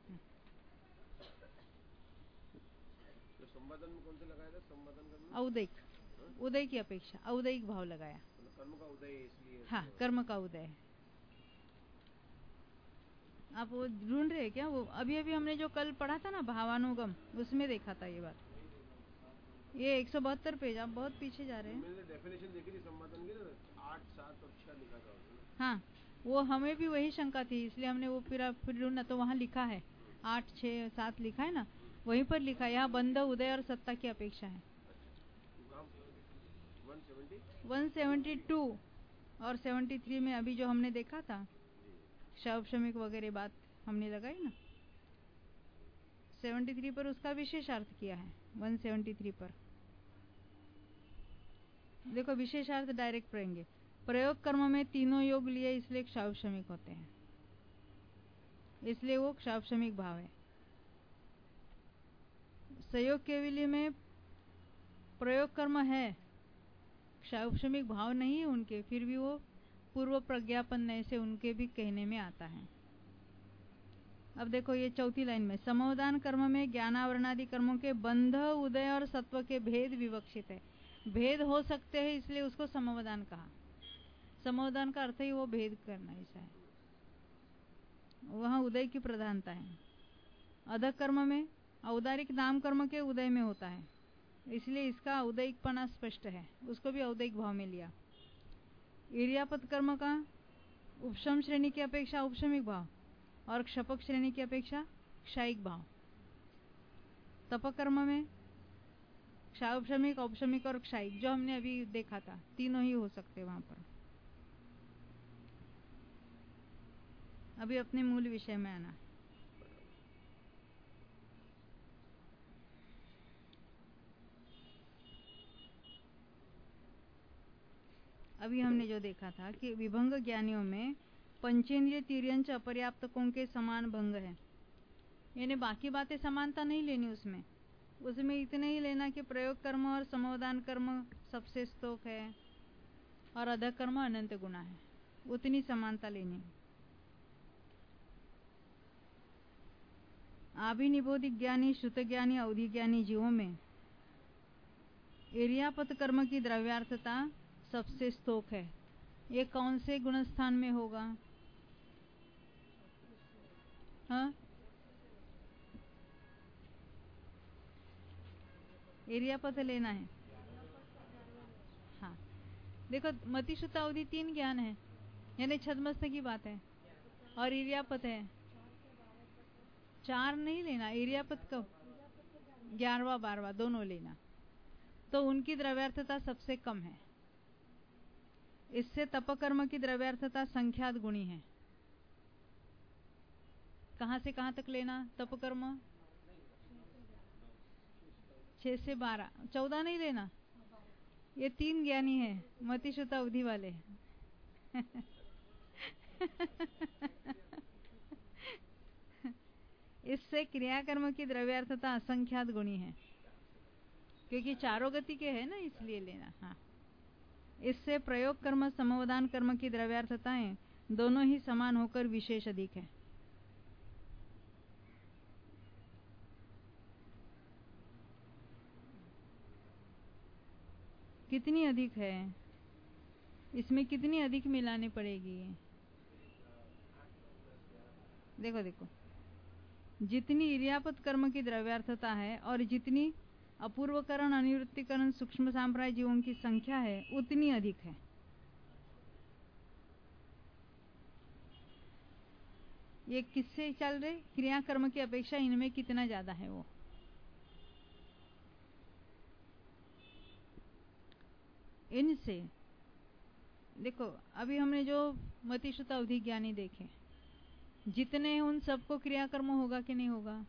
[SPEAKER 2] तो संवादन में कौन से लगाया था? संवादन कर्म
[SPEAKER 1] औदयिक, उदय की अपेक्षा औदयिक भाव लगाया।
[SPEAKER 2] कर्म का उदय है इसलिए।
[SPEAKER 1] हाँ, कर्म का उदय। आप वो ढूंढ रहे हैं क्या? वो अभी हमने जो कल पढ़ा था ना भावानुगम, उसमें देखा था ये बात। ये 172 पेज, आप बहुत पीछे जा रहे हैं।
[SPEAKER 2] मैंने डेफिनेशन देखी थी संवादन की ना, 8 7 और 6 लिखा था उसमें।
[SPEAKER 1] हाँ, वो हमें भी वही शंका थी, इसलिए हमने वो फिर ढूंढना, तो वहाँ लिखा है 8 6 7 लिखा है ना, वहीं पर लिखा है। यहाँ बंध, उदय और सत्ता की अपेक्षा है। 172 और 73 में अभी जो हमने देखा था, क्षायुपशमिक वगैरह बात हमने लगाई ना, 73 पर उसका विशेषार्थ किया है। 173 पर देखो, विशेषार्थ डायरेक्ट पढ़ेंगे। प्रयोग कर्म में तीनों योग लिए, इसलिए क्षायुपशमिक होते हैं, इसलिए वो क्षायुपशमिक भाव है। संयोग केवली में प्रयोग कर्म है, क्षायुपशमिक भाव नहीं है उनके, फिर भी वो पूर्व प्रज्ञापन से उनके भी कहने में आता है। अब देखो ये चौथी लाइन में, समवदान कर्म में ज्ञानावरणादि कर्मों के बंध, उदय और सत्व के भेद विवक्षित है। भेद हो सकते हैं, इसलिए उसको समवदान कहा। समवदान का अर्थ ही वो भेद करना, ऐसा है। वहां उदय की प्रधानता है। अधक कर्म में औदारिक नाम कर्म के उदय में होता है, इसलिए इसका औदयिकपना स्पष्ट है, उसको भी औदयिक भाव में लिया। इरियापत कर्म का उपशम श्रेणी की अपेक्षा औपशमिक भाव और क्षपक श्रेणी की अपेक्षा क्षायिक भाव। तपक कर्म में क्षायुपशमिक, औपशमिक और क्षायिक, जो हमने अभी देखा था, तीनों ही हो सकते वहां पर। अभी अपने मूल विषय में आना। अभी हमने जो देखा था कि विभंग ज्ञानियों में पंचेंद्रिय तिर्यंच अपर्याप्तकों के समान भंग है, यानी बाकी बातें समानता नहीं लेनी उसमें इतने ही लेना कि प्रयोग कर्म और समोदान कर्म सबसे स्तोक है और अधः कर्म अनंत गुना है, उतनी समानता लेनी। आभिनिबोधिक ज्ञानी, श्रुत ज्ञानी, अवधि ज्ञानी जीवों में इर्यापत कर्म की द्रव्यार्थता सबसे स्तोक है। ये कौन से गुण स्थान में होगा? हाँ, इर्यापत लेना है। हाँ, देखो मतिश्रुत अवधि 3 ज्ञान है, यानी छद्मस्त की बात है, और इर्यापत है 4 नहीं लेना। इर्यापत कब? 11वां 12वां दोनों लेना, तो उनकी द्रव्यार्थता सबसे कम है। इससे तपकर्म की द्रव्यार्थता संख्यात गुणी है। कहां से कहां तक लेना? तपकर्म 6 से 12, 14 नहीं लेना। ये 3 ज्ञानी है मतिश्रुत अवधि वाले। इससे क्रियाकर्म की द्रव्यार्थता असंख्यात गुणी है, क्योंकि चारों गति के है ना, इसलिए लेना। हाँ, इससे प्रयोग कर्म, समोदान कर्म की द्रव्यार्थताएं दोनों ही समान होकर विशेष अधिक है। कितनी अधिक है? इसमें कितनी अधिक मिलानी पड़ेगी? देखो देखो, जितनी इर्यापत कर्म की द्रव्यार्थता है और जितनी अपूर्वकरण, अनिवृत्तिकरण, सूक्ष्म सांप्राय जीवों की संख्या है उतनी अधिक है। ये किससे चल रहे? क्रियाकर्म की अपेक्षा इनमें कितना ज्यादा है वो। इनसे देखो, अभी हमने जो मतिश्रुत अवधि ज्ञानी देखे, जितने उन सबको क्रियाकर्म होगा कि नहीं होगा?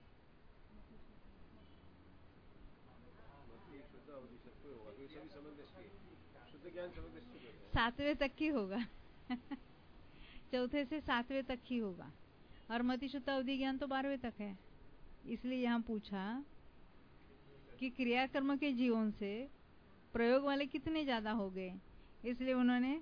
[SPEAKER 1] सातवें तक ही होगा। चौथे से 7वें तक ही होगा, और मतिश्रुत अवधि ज्ञान तो 12वें तक है। इसलिए यहाँ पूछा कि क्रियाकर्म के जीवों से प्रयोग वाले कितने ज्यादा हो गए, इसलिए उन्होंने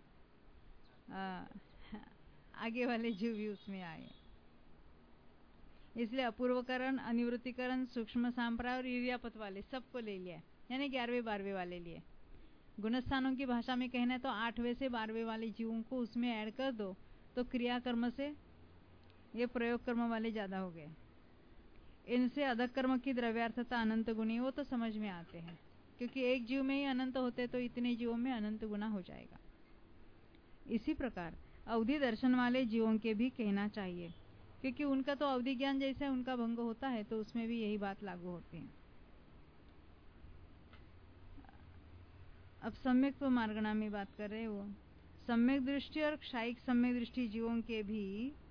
[SPEAKER 1] आगे वाले जीव भी उसमें आए। इसलिए अपूर्वकरण, अनिवृत्तिकरण, सूक्ष्म सांप्राय और इर्यापत वाले सबको ले लिया, यानी 11वें 12वें वाले लिए। गुणस्थानों की भाषा में कहना है तो 8वें से 12वें वाले जीवों को उसमें ऐड कर दो, तो क्रियाकर्म से ये प्रयोग कर्म वाले ज्यादा हो गए। इनसे अधक कर्म की द्रव्यार्थता अनंत गुणी, वो तो समझ में आते हैं, क्योंकि एक जीव में ही अनंत होते तो इतने जीवों में अनंत गुना हो जाएगा। इसी प्रकार अवधि दर्शन वाले जीवों के भी कहना चाहिए, क्योंकि उनका तो अवधि ज्ञान जैसे उनका भंग होता है, तो उसमें भी यही बात लागू होती है। अब सम्यक मार्गणा में बात कर रहे वो सम्यक दृष्टि और क्षायिक सम्यक दृष्टि जीवों के भी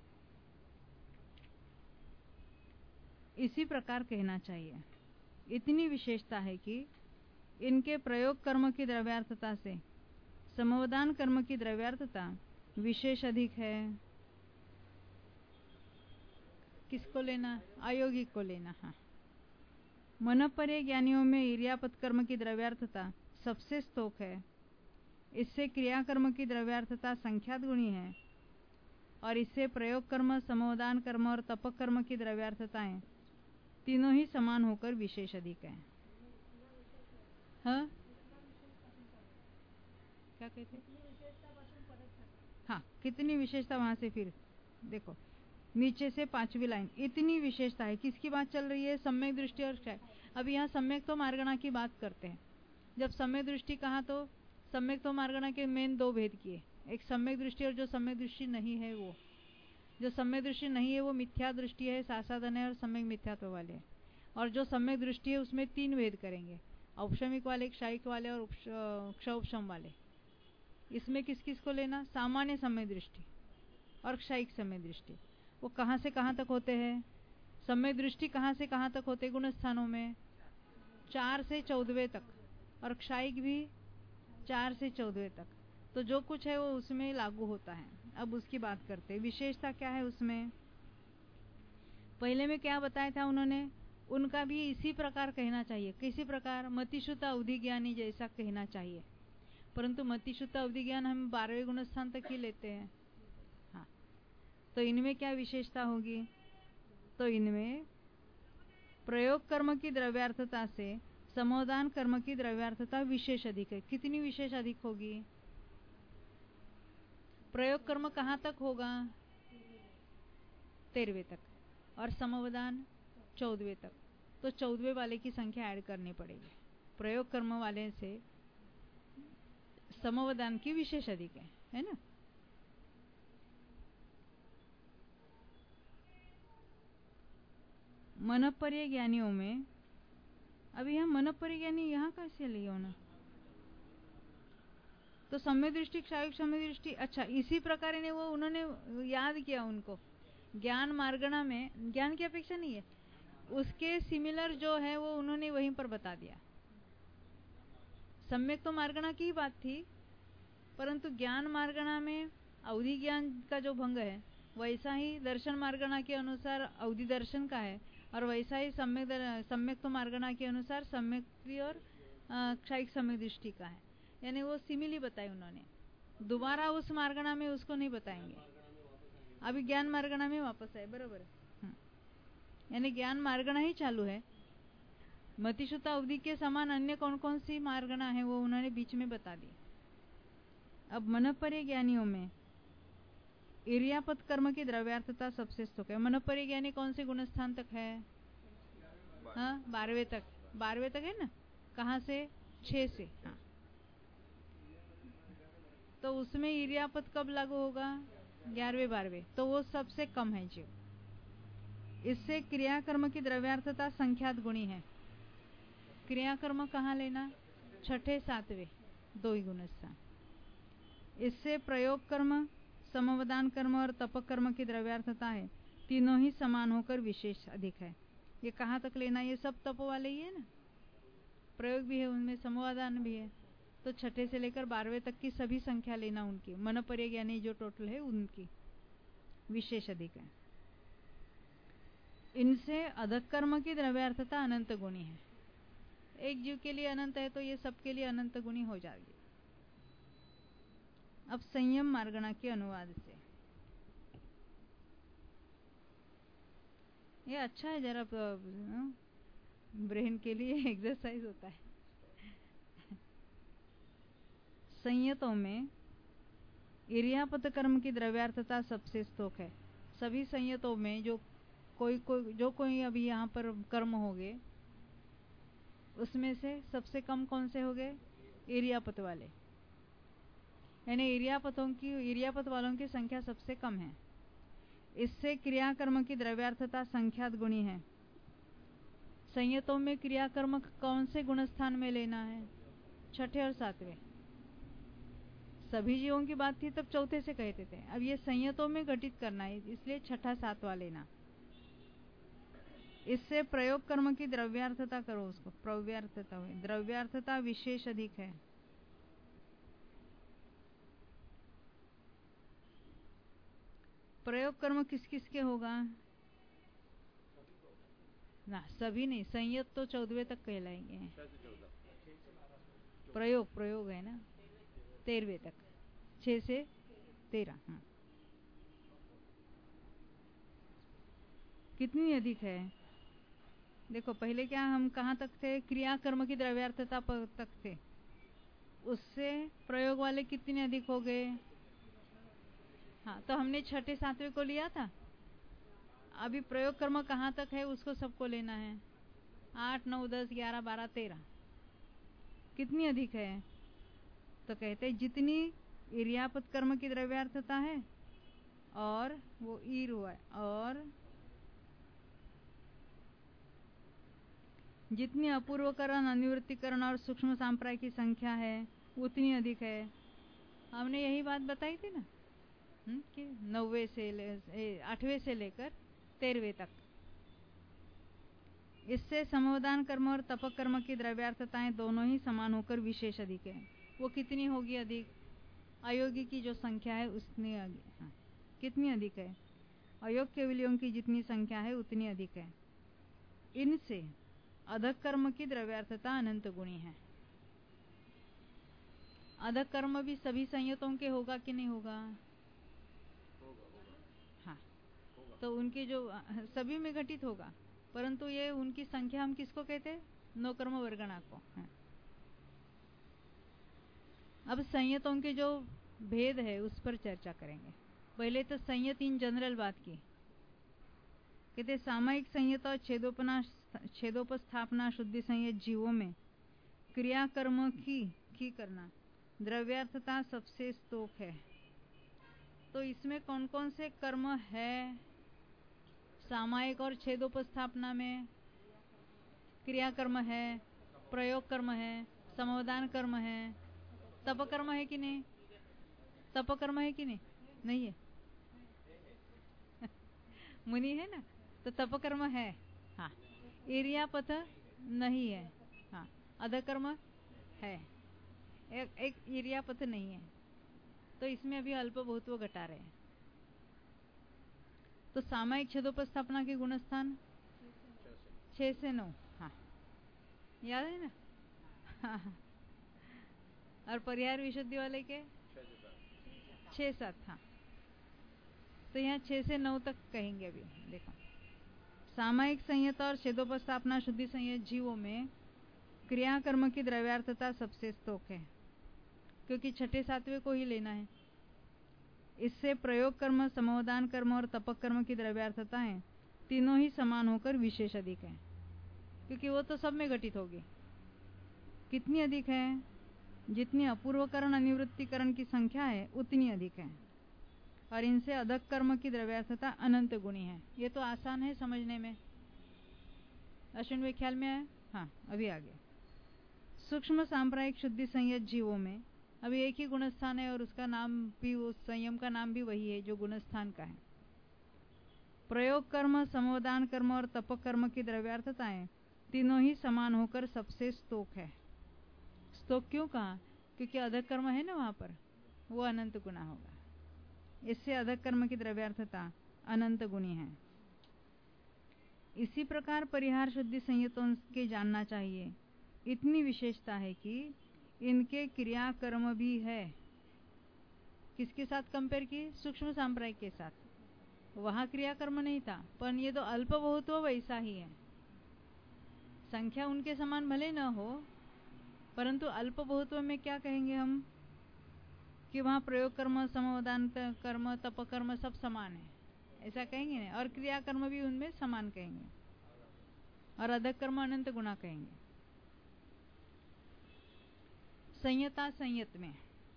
[SPEAKER 1] इसी प्रकार कहना चाहिए। इतनी विशेषता है कि इनके प्रयोग कर्म की द्रव्यार्थता से समोदान कर्म की द्रव्यार्थता विशेष अधिक है। किसको लेना? अयोगिक को लेना। हाँ, मनोपर्य ज्ञानियों में इर्यापत कर्म की द्रव्यार्थता सबसे स्तोक है। इससे क्रियाकर्म की द्रव्यार्थता संख्यात गुणी है, और इससे प्रयोग कर्म, समोदान कर्म और तपक कर्म की द्रव्यार्थताएं तीनों ही समान होकर विशेष अधिक है। हाँ, क्या कहते? हाँ, कितनी विशेषता वहां से फिर देखो, नीचे से 5वीं लाइन, इतनी विशेषता है। किसकी बात चल रही है? सम्यक दृष्टि और क्षय। अब यहाँ सम्यक तो मार्गणा की बात करते हैं। जब सम्यक दृष्टि कहा तो सम्यक तो मार्गणा के मेन 2 भेद किए, एक सम्यक दृष्टि और जो सम्यक दृष्टि नहीं है वो। जो सम्यक दृष्टि नहीं है वो मिथ्या दृष्टि है, सासाधन है और सम्यक मिथ्यात्व वाले है। और जो सम्यक दृष्टि है उसमें 3 भेद करेंगे, औपशमिक वाले, क्षायिक वाले और क्षौपशम वाले। इसमें किस किस को लेना? सामान्य सम्यक दृष्टि, और क्षयिक सम्यक दृष्टि। वो कहाँ से कहाँ तक होते हैं? सम्यक दृष्टि कहाँ से कहाँ तक होते गुण स्थानों में? 4 से 14वें तक, और क्षयिक भी 4 से 14वें तक। तो जो कुछ है वो उसमें लागू होता है। अब उसकी बात करते हैं, विशेषता क्या है उसमें। पहले में क्या बताया था उन्होंने, उनका भी इसी प्रकार कहना चाहिए। किसी प्रकार मतिशुद्ध अवधि ज्ञानी जैसा कहना चाहिए, परंतु मतिशुद्ध अवधि ज्ञान हम 12वें गुण स्थान तक ही लेते हैं। हाँ, तो इनमें क्या विशेषता होगी? तो इनमें प्रयोग कर्म की द्रव्यार्थता से समोदान कर्म की द्रव्यार्थता विशेष अधिक है। कितनी विशेष अधिक होगी? प्रयोग कर्म कहाँ तक होगा? 13वें तक, और समवदान 14वें तक। तो 14वें वाले की संख्या ऐड करनी पड़ेगी। प्रयोग कर्म वाले से समवदान की विशेष अधिक है ना। मनपर्य ज्ञानियों में, अभी हम मनपर्य ज्ञानी यहाँ कैसे लिए होना? तो सम्यक दृष्टि, क्षयिक सम्यक दृष्टि, अच्छा इसी प्रकार ने वो उन्होंने याद किया उनको। ज्ञान मार्गणा में ज्ञान की अपेक्षा नहीं है, उसके सिमिलर जो है वो उन्होंने वहीं पर बता दिया। सम्यक तो मार्गणा की ही बात थी, परंतु ज्ञान मार्गणा में अवधि ज्ञान का जो भंग है, वैसा ही दर्शन मार्गणा के अनुसार अवधि दर्शन का है, और वैसा ही सम्यक तो मार्गणा के अनुसार सम्यक और क्षयिक सम्यक दृष्टि का है। यानी वो सिमिली बताई उन्होंने। दोबारा उस मार्गणा में उसको नहीं बताएंगे। अभी ज्ञान मार्गणा में वापस आए, बरोबर है। यानी ज्ञान मार्गणा ही चालू है। मतिशुद्ध अवधि के समान अन्य कौन कौन सी मार्गणा है वो उन्होंने बीच में बता दी। अब मनपर्य ज्ञानियों में इरियापत कर्म की द्रव्यार्थता सबसे स्तुक है। मनपर्य ज्ञानी कौन से गुण स्थान तक है? हाँ, 12वें तक। 12वें तक है ना। कहाँ से? 6 से। हाँ, तो उसमें इरियापत कब लागू होगा? 11वें 12वें। तो वो सबसे कम है जीव। इससे क्रियाकर्म की द्रव्यार्थता संख्यात गुणी है। क्रियाकर्म कहाँ लेना? 6ठे 7वें, 2 ही गुण स्थान। इससे प्रयोग कर्म, समवदान कर्म और तपक कर्म की द्रव्यार्थता है, तीनों ही समान होकर विशेष अधिक है। ये कहाँ तक लेना? ये सब तप वाले ही है ना। प्रयोग भी है उनमें, समवदान भी है। तो 6ठे से लेकर 12वें तक की सभी संख्या लेना उनकी। मनपर्य ज्ञानी जो टोटल है उनकी विशेष अधिक है। इनसे अधक कर्म की द्रव्यार्थता अनंत गुणी है। एक जीव के लिए अनंत है तो ये सबके लिए अनंत गुणी हो जाएगी। अब संयम मार्गणा के अनुवाद से ये अच्छा है, जरा ब्रेन के लिए एक्सरसाइज होता है। संयतों में इरियापत कर्म की द्रव्यार्थता सबसे स्तोक है। सभी संयतों में जो कोई अभी यहाँ पर कर्म हो गए, उसमें से सबसे कम कौन से हो गए? इरियापत वाले। यानी इरियापत वालों की संख्या सबसे कम है। इससे क्रियाकर्म की द्रव्यार्थता संख्यात गुणी है। संयतों में क्रियाकर्म कौन से गुण स्थान में लेना है? 6ठे और 7वें। सभी जीवों की बात थी तब 4थे से कहते थे। अब ये संयतों में घटित करना है, इसलिए 6ठा 7वां लेना। इससे प्रयोग कर्म की द्रव्यार्थता करो, उसको प्रव्यार्थता हुई। द्रव्यार्थता विशेष अधिक है। प्रयोग कर्म किस किस के होगा ना? सभी नहीं, संयत तो 14वें तक कहलाएंगे। प्रयोग है ना 13वें तक, 6 से 13। हाँ, कितनी अधिक है? देखो पहले क्या हम कहाँ तक थे? क्रियाकर्म की द्रव्यार्थता तक थे। उससे प्रयोग वाले कितने अधिक हो गए? हाँ, तो हमने 6ठे 7वें को लिया था। अभी प्रयोग कर्म कहाँ तक है उसको सबको लेना है। 8 9 10 11 12 13 कितनी अधिक है? तो कहते हैं जितनी इरियापत कर्म की द्रव्यार्थता है और वो ईर हुआ है, और जितनी अपूर्वकरण, अनिवृत्तिकरण और सूक्ष्म सांप्राय की संख्या है उतनी अधिक है। हमने यही बात बताई थी ना। कि 8वें से लेकर 13वें तक। इससे समोदान कर्म और तपक कर्म की द्रव्यार्थताएं दोनों ही समान होकर विशेष अधिक है। वो कितनी होगी अधिक? अयोगी की जो संख्या है उतनी कितनी अधिक है? अयोग केवलियों की जितनी संख्या है उतनी अधिक है। इनसे अधक कर्म की द्रव्यार्थता अनंत गुणी है। अधक कर्म भी सभी संयतों के होगा कि नहीं होगा? हाँ, तो उनके जो सभी में घटित होगा, परंतु ये उनकी संख्या हम किसको कहते हैं? नो कर्म वर्गणा को। अब संयतों के जो भेद है उस पर चर्चा करेंगे। पहले तो संयत इन जनरल बात की, कहते सामायिक संयत और छेदोपस्थापना शुद्धि संयत जीवों में क्रियाकर्म की करना द्रव्यार्थता सबसे स्तोक है। तो इसमें कौन कौन से कर्म है? सामायिक और छेदोपस्थापना में क्रियाकर्म है, प्रयोग कर्म है, समाधान कर्म है, तपकर्म है कि नहीं? तपकर्म है कि नहीं? नहीं है मुनि है ना, तो तपकर्म है। हाँ, इरियापथ नहीं है। हाँ, अधकर्म है, एक इरियापथ नहीं है। तो इसमें अभी अल्प बहुत्व घटा रहे हैं। तो सामायिक छेदोपस्थापना के गुणस्थान 6 से 9। हाँ, याद है ना? हाँ। और परिहार विशुद्धि वाले के 6-7। हाँ, तो यहाँ 6 से 9 तक कहेंगे। अभी देखो, सामायिक संयत और छेदोपस्थापना शुद्धि संयत जीवों में क्रियाकर्म की द्रव्यार्थता सबसे स्तोक है, क्योंकि 6-7वें को ही लेना है। इससे प्रयोग कर्म, समाधान कर्म और तपक कर्म की द्रव्यार्थताएं तीनों ही समान होकर विशेष अधिक है, क्योंकि वो तो सब में घटित होगी। कितनी अधिक है? जितनी अपूर्वकरण अनिवृत्तिकरण की संख्या है उतनी अधिक है। और इनसे अधक कर्म की द्रव्यार्थता अनंत गुणी है। ये तो आसान है समझने में। अश्विन वे ख्याल में आया? हाँ, अभी आगे सूक्ष्म सांप्रायिक शुद्धि संयत जीवों में अभी एक ही गुणस्थान है और उसका नाम भी, उस संयम का नाम भी वही है जो गुणस्थान का है। प्रयोग कर्म, समाधान कर्म और तपक कर्म की द्रव्यार्थताएं तीनों ही समान होकर सबसे स्तोक है। स्तोक क्यों कहा? क्योंकि अधक कर्म है ना वहां पर, वो अनंत गुना होगा। इससे अधक कर्म की द्रव्यार्थता अनंत गुणी है। इसी प्रकार परिहार शुद्धि संयतों के जानना चाहिए। इतनी विशेषता है कि इनके क्रिया कर्म भी है। किसके साथ कंपेयर की? सूक्ष्म सांप्रायिक के साथ। वहां क्रिया कर्म नहीं था, पर ये तो अल्प बहुत हो वैसा ही है। संख्या उनके समान भले न हो, परंतु अल्प बहुत्व में क्या कहेंगे हम? कि वहां प्रयोग कर्म, समाधान कर्म, तप कर्म सब समान है, ऐसा कहेंगे ना। और क्रिया कर्म भी उनमें समान कहेंगे, और अधक कर्म अनंत गुना कहेंगे। संयता संयत में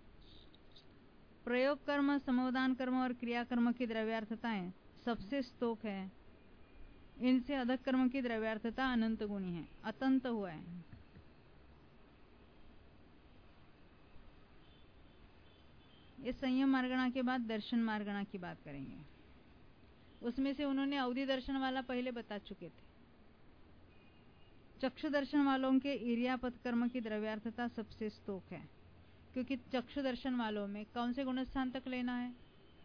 [SPEAKER 1] प्रयोग कर्म, समाधान कर्म और क्रिया कर्म की द्रव्यार्थताएं सबसे स्तोक है। इनसे अधक कर्म की द्रव्यार्थता अनंत गुणी है, अतंत हुआ है। इस संयम मार्गणा के बाद दर्शन मार्गणा की बात करेंगे। उसमें से उन्होंने अवधि दर्शन वाला पहले बता चुके थे। चक्षु दर्शन वालों के इरियापथ कर्म की द्रव्यार्थता सबसे स्तोक है, क्योंकि चक्षु दर्शन वालों में कौन से गुणस्थान तक लेना है?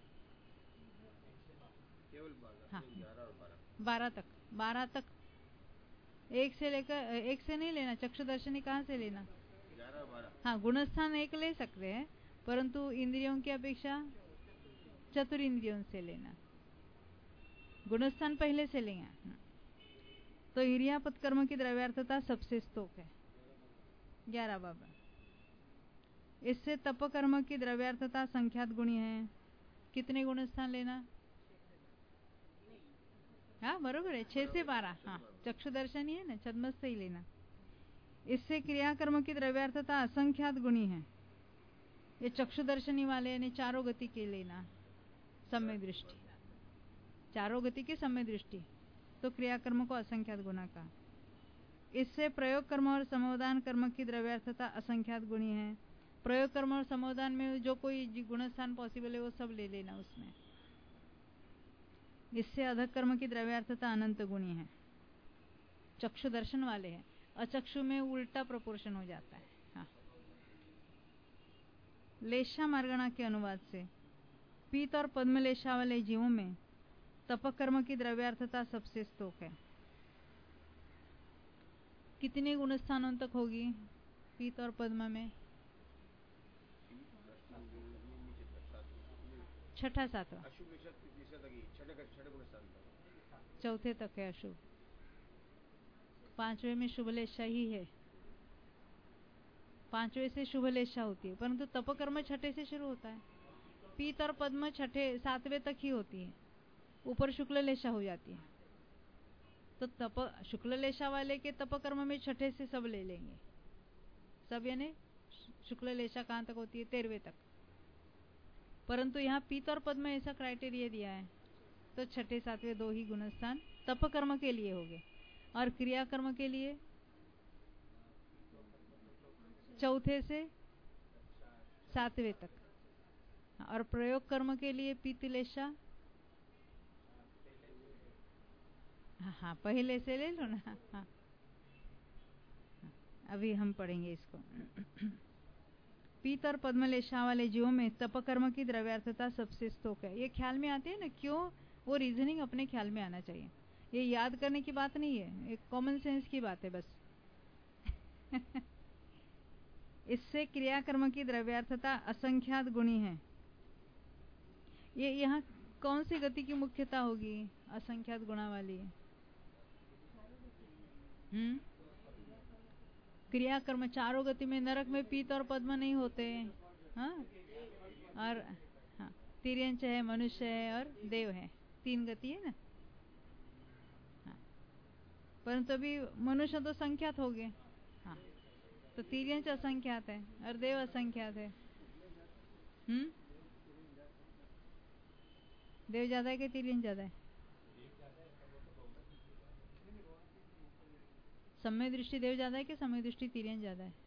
[SPEAKER 2] केवल 12।
[SPEAKER 1] हाँ,
[SPEAKER 2] 11 और
[SPEAKER 1] 12 तक। 1 से लेकर 1 से नहीं लेना। चक्षु दर्शनी कहाँ से लेना?
[SPEAKER 2] 11 और 12।
[SPEAKER 1] हाँ, गुणस्थान 1 ले सकते हैं, परंतु इंद्रियों की अपेक्षा चतुर इंद्रियों से लेना। गुणस्थान पहले से लेंगे। तो इरियापथ कर्म की द्रव्यार्थता सबसे स्तोक है, 11-12। इससे तप कर्म की द्रव्यार्थता संख्यात गुणी है। कितने गुणस्थान लेना? हाँ, बरोबर है, 6 से 12। हाँ, चक्षु दर्शन ही है ना, छद्मस्थ ही लेना। इससे क्रियाकर्म की द्रव्यार्थता असंख्यात गुणी है। ये चक्षु दर्शनी वाले ने चारों गति के लेना, सम्य दृष्टि, चारों गति के सम्य दृष्टि, तो क्रियाकर्म को असंख्यात गुना का। इससे प्रयोग कर्म और समाधान कर्म की द्रव्यार्थता असंख्यात गुणी है। प्रयोग कर्म और समाधान में जो कोई गुणस्थान पॉसिबल है वो सब ले लेना उसमें। इससे अधक कर्म की द्रव्यार्थता अनंत गुणी है। चक्षु दर्शन वाले हैं, अचक्षु में उल्टा प्रोपोर्शन हो जाता है। हाँ। लेशा मार्गणा के अनुवाद से पीत और पद्मलेशा वाले जीवों में तपक कर्म की द्रव्यार्थता सबसे स्तोक है। कितने गुणस्थानों तक होगी पीत और पद्म में? छठा सातवां, चौथे तक है अशुभ, पांचवे में शुभलेशा ही है। पांचवे से शुभलेशा होती है, परंतु तपकर्म छठे से शुरू होता है। पीत और पद्म छठे सातवें तक ही होती है, ऊपर शुक्ललेशा हो जाती है। तो शुक्ललेशा वाले के तपकर्म में छठे से सब ले लेंगे, सब यानी शुक्ललेशा कहाँ तक होती है? 13वें तक। परंतु यहाँ पीत और पद्म ऐसा क्राइटेरिया दिया है, तो छठे सातवें दो ही गुणस्थान तपकर्म के लिए हो गए, और क्रियाकर्म के लिए चौथे से सातवें तक, और प्रयोग कर्म के लिए पीतलेशा हाँ पहले से ले लो ना। हाँ अभी हम पढ़ेंगे इसको। पीत और पद्मलेशा वाले जीवों में तपकर्म की द्रव्यार्थता सबसे स्तोक है। ये ख्याल में आते हैं ना, क्यों? वो रीजनिंग अपने ख्याल में आना चाहिए। ये याद करने की बात नहीं है, एक कॉमन सेंस की बात है बस। इससे क्रियाकर्म की द्रव्यार्थता असंख्यात गुणी है। ये यहाँ कौन सी गति की मुख्यता होगी असंख्यात गुणा वाली? क्रियाकर्म चारों गति में। नरक में पीत और पद्म नहीं होते। हाँ, और हाँ तिर्यंच है, मनुष्य है और देव है, 3 गति है ना। हाँ, परंतु अभी मनुष्य तो संख्यात हो गए। हाँ, तो तिर्यंच असंख्यात है और देव असंख्यात है। देव ज्यादा है कि तिर्यंच ज्यादा है? समय दृष्टि देव ज्यादा है कि समय दृष्टि तिर्यंच ज्यादा है?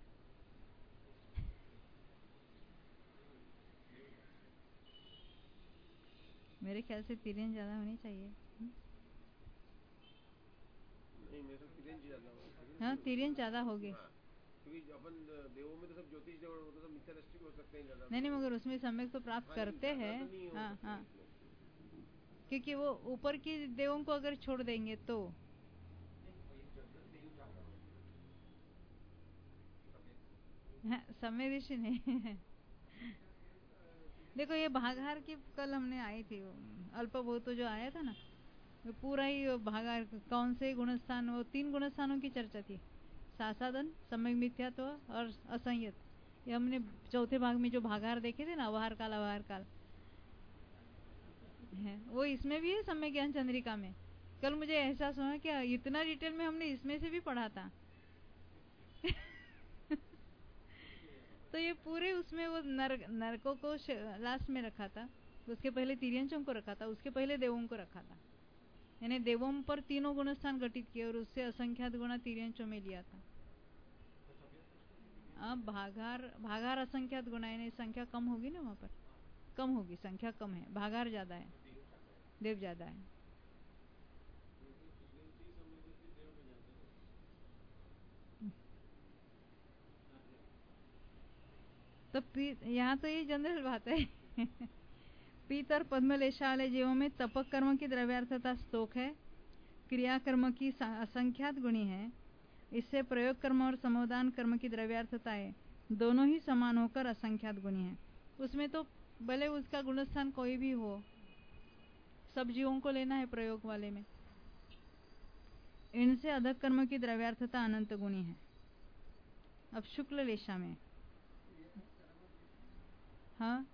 [SPEAKER 1] मेरे ख्याल से तिर्यंच ज्यादा होनी चाहिए।
[SPEAKER 2] नहीं, मेरे को तिर्यंच ज्यादा होगा।
[SPEAKER 1] हाँ, तिर्यंच ज्यादा होगी।
[SPEAKER 2] हाँ, क्योंकि अपन देवों में तो सब ज्योतिष देव वो तो सब मिथ्या दृष्टि हो सकते हैं ज्यादा।
[SPEAKER 1] नहीं, मगर उसमें सम्यक तो प्राप्त करते हैं। हाँ हाँ, क्योंकि वो ऊपर की देवों को अगर छोड़ देंगे तो समय दृष्टि नहीं। देखो ये भागार की कल हमने आई थी, अल्प बहुत जो आया था ना, वो पूरा ही भागार कौन से गुणस्थान, वो 3 गुणस्थानों की चर्चा थी, सासादन, सम्यक मिथ्यात्व और असंयत। ये हमने चौथे भाग में जो भागार देखे थे ना, अवहार काल है, वो इसमें भी है सम्यक ज्ञान चंद्रिका में। कल मुझे एहसास हुआ कि इतना डिटेल में हमने इसमें से भी पढ़ा था। तो ये पूरे उसमें वो नरकों को लास्ट में रखा था, उसके पहले तिर्यंचों को रखा था, उसके पहले देवों को रखा था। यानी देवों पर तीनों गुणस्थान घटित किए और उससे असंख्यात गुणा तिर्यंचों में लिया था। अब भागार असंख्यात गुणा, यानी संख्या कम होगी ना, वहां पर कम होगी, संख्या कम है, भागार ज्यादा है, देव ज्यादा है। तो यहाँ तो ये जनरल बात है। पीत और पद्मलेशा वाले जीवों में तपक कर्म की द्रव्यार्थता स्तोक है, क्रियाकर्म की असंख्यात गुणी है। इससे प्रयोग कर्म और समोदान कर्म की द्रव्यार्थताएं दोनों ही समान होकर असंख्यात गुणी है। उसमें तो भले उसका गुणस्थान कोई भी हो, सब जीवों को लेना है प्रयोग वाले में। इनसे अधक कर्म की द्रव्यार्थता अनंत गुणी है। अब शुक्ल लेशा में हाँ,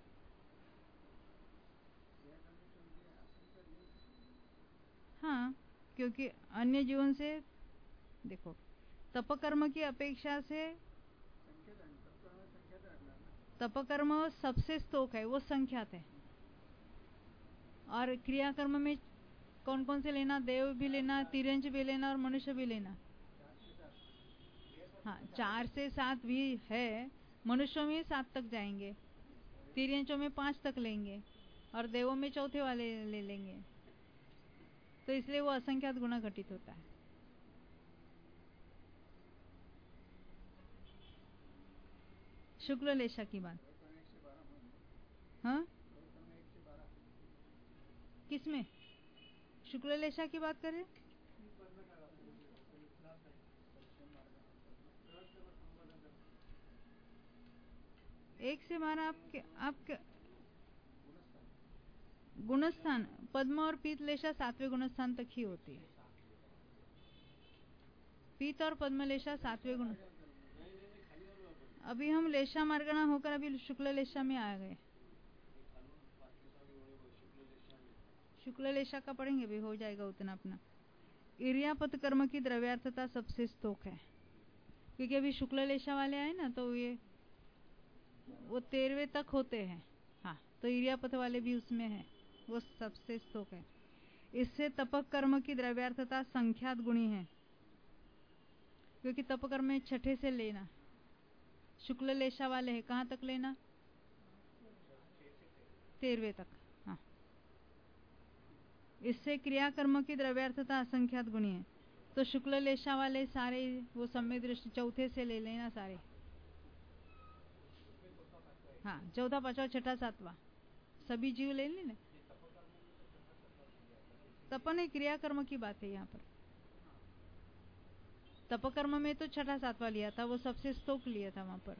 [SPEAKER 1] हाँ, क्योंकि अन्य जीवन से देखो, तपकर्म की अपेक्षा से तपकर्म सबसे स्तोक है, वो संख्यात है। और क्रियाकर्म में कौन कौन से लेना? देव भी लेना, तिर्यंच भी लेना और मनुष्य भी लेना। हाँ, 4 से 7 भी है, मनुष्यों में 7 तक जाएंगे, तिर्यंचों में 5 तक लेंगे और देवों में चौथे वाले ले लेंगे, तो इसलिए वो असंख्यात गुना घटित होता है। शुक्ल लेशा की बात, हाँ किसमें शुक्ल लेशा की बात करें? 1 से 12 आपके गुणस्थान पद्म और पीत लेशा 7वें गुणस्थान तक ही होती है। पीत और पद्म लेशा 7वें गुण। अभी हम लेशा मार्गना होकर अभी शुक्ल लेशा में आ गए। शुक्ल लेशा का पढ़ेंगे भी, हो जाएगा उतना अपना। इर्यापत कर्म की द्रव्यार्थता सबसे स्तोक है, क्योंकि अभी शुक्ल लेशा वाले आए ना, तो ये वो 13वें तक होते हैं। हाँ, तो इर्यापत वाले भी उसमें है, वो सबसे स्तोक है। इससे तपक कर्म की द्रव्यार्थता संख्यात गुणी है, क्योंकि तप कर्म में 6ठे से लेना। शुक्ल लेशा वाले है कहाँ तक लेना? 13वें तक। हाँ, इससे क्रिया कर्म की द्रव्यार्थता असंख्यात गुणी है, तो शुक्ल लेशा वाले सारे वो सम्यक दृष्टि चौथे से ले लेना सारे। हाँ, चौथा पांचवा छठा सातवां सभी जीव ले लेना। तपन क्रिया कर्म की बात है यहाँ पर। तप कर्म में तो छठा सातवां लिया था, वो सबसे स्तोक लिया था वहां पर,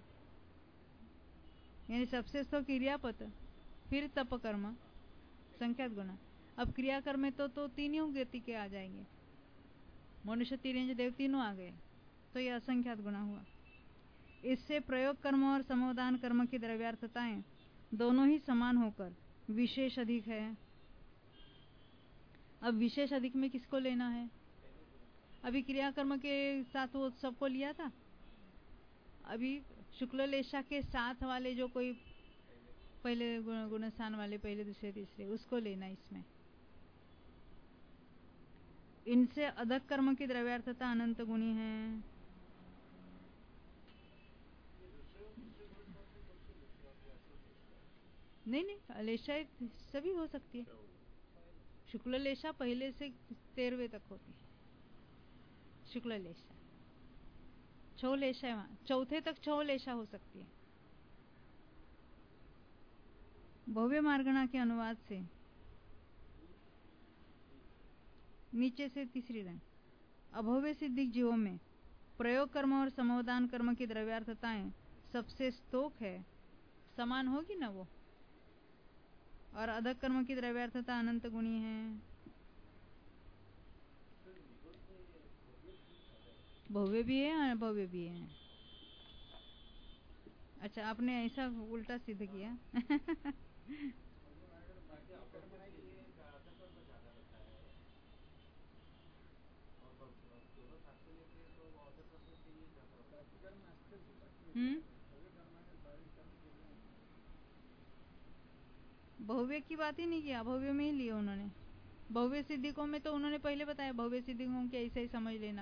[SPEAKER 1] यानी सबसे स्तोक क्रियापत, फिर तप कर्म संख्यात गुना। अब क्रिया कर्म में तो तीनों गति के आ जाएंगे, मनुष्य तिर्यंच देव तीनों आ गए, तो ये असंख्यात गुना हुआ। इससे प्रयोग कर्म और समोदान कर्म की द्रव्यार्थताएं दोनों ही समान होकर विशेष अधिक है। अब विशेष अधिक में किसको लेना है? अभी क्रिया कर्म के साथ वो सबको लिया था, अभी शुक्ल लेशा के साथ वाले जो कोई पहले गुणस्थान वाले, पहले दूसरे तीसरे, उसको लेना इसमें। इनसे अधक कर्म की द्रव्यार्थता अनंत गुणी है। नहीं, लेशा सभी हो सकती है। शुक्ल लेशा पहले से 13वें तक होती है। शुक्ल लेशा 6 लेशा, वहां चौथे तक 6 लेशा हो सकती है। भव्य मार्गणा के अनुवाद से नीचे से तीसरी लाइन, अभव्य सिद्धिक जीवों में प्रयोग कर्म और समोदान कर्म की द्रव्यार्थताएं सबसे स्तोक है, समान होगी ना वो, और अधक कर्म की द्रव्यार्थता अनंत गुणी है। भव्य भी है, अभव्य भी है। अच्छा, आपने ऐसा उल्टा सिद्ध किया। भव्य की बात ही नहीं किया, भव्य में ही लिया उन्होंने। भव्य सिद्धिकों में तो उन्होंने पहले बताया, भव्य सिद्धिकों के ऐसे ही समझ लेना।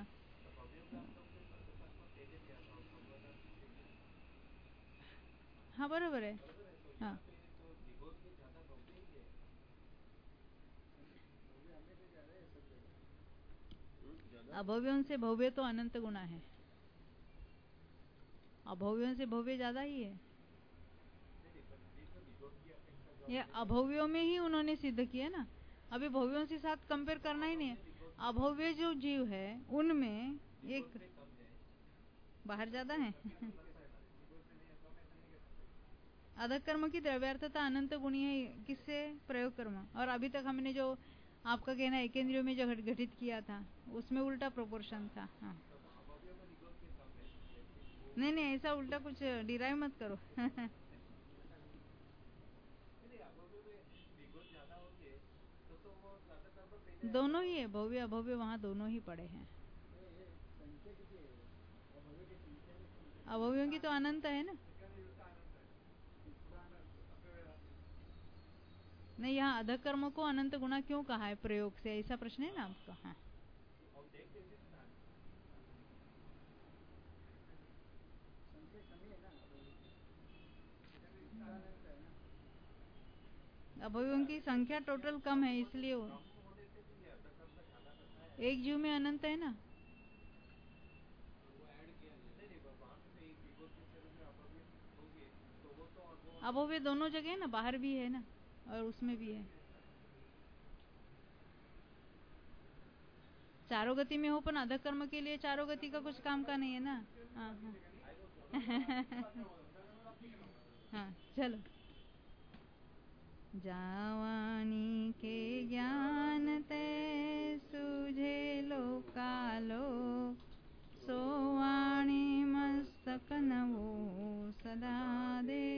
[SPEAKER 1] हाँ बराबर है। हाँ, अभव्यों से भव्य तो अनंत गुना है, अभव्यों से भव्य ज्यादा ही है। ये अभव्यों में ही उन्होंने सिद्ध किया ना, अभी भव्यों के साथ कंपेयर करना ही नहीं है। अभव्य जो जीव है उनमें एक बाहर ज्यादा है। अधक कर्म की द्रव्यार्थता अनंत गुणी है, किससे? प्रयोग कर्म। और अभी तक हमने जो आपका कहना एकेंद्रियों में जो घटित किया था, उसमें उल्टा प्रोपोर्शन था। हाँ, नहीं, ऐसा उल्टा कुछ डिराइव मत करो। दोनों ही है, भव्य अभव्य वहाँ दोनों ही पड़े हैं। अभव्यों की तो अनंत है ना। नहीं, यहाँ अधक कर्म को अनंत गुना क्यों कहा है प्रयोग से, ऐसा प्रश्न है ना आपका? हाँ, अवयवों की संख्या टोटल कम है, इसलिए वो एक जीव में अनंत है ना। अभव्य दोनों जगह है ना, बाहर भी है ना और उसमें भी है। चारों गति में हो, पर अधः कर्म के लिए चारों गति का कुछ काम का नहीं है ना। हाँ हाँ हाँ चलो। जावानी के ज्ञान ते सूझे लोकालो, सोवाणी मस्तक नवो सदा दे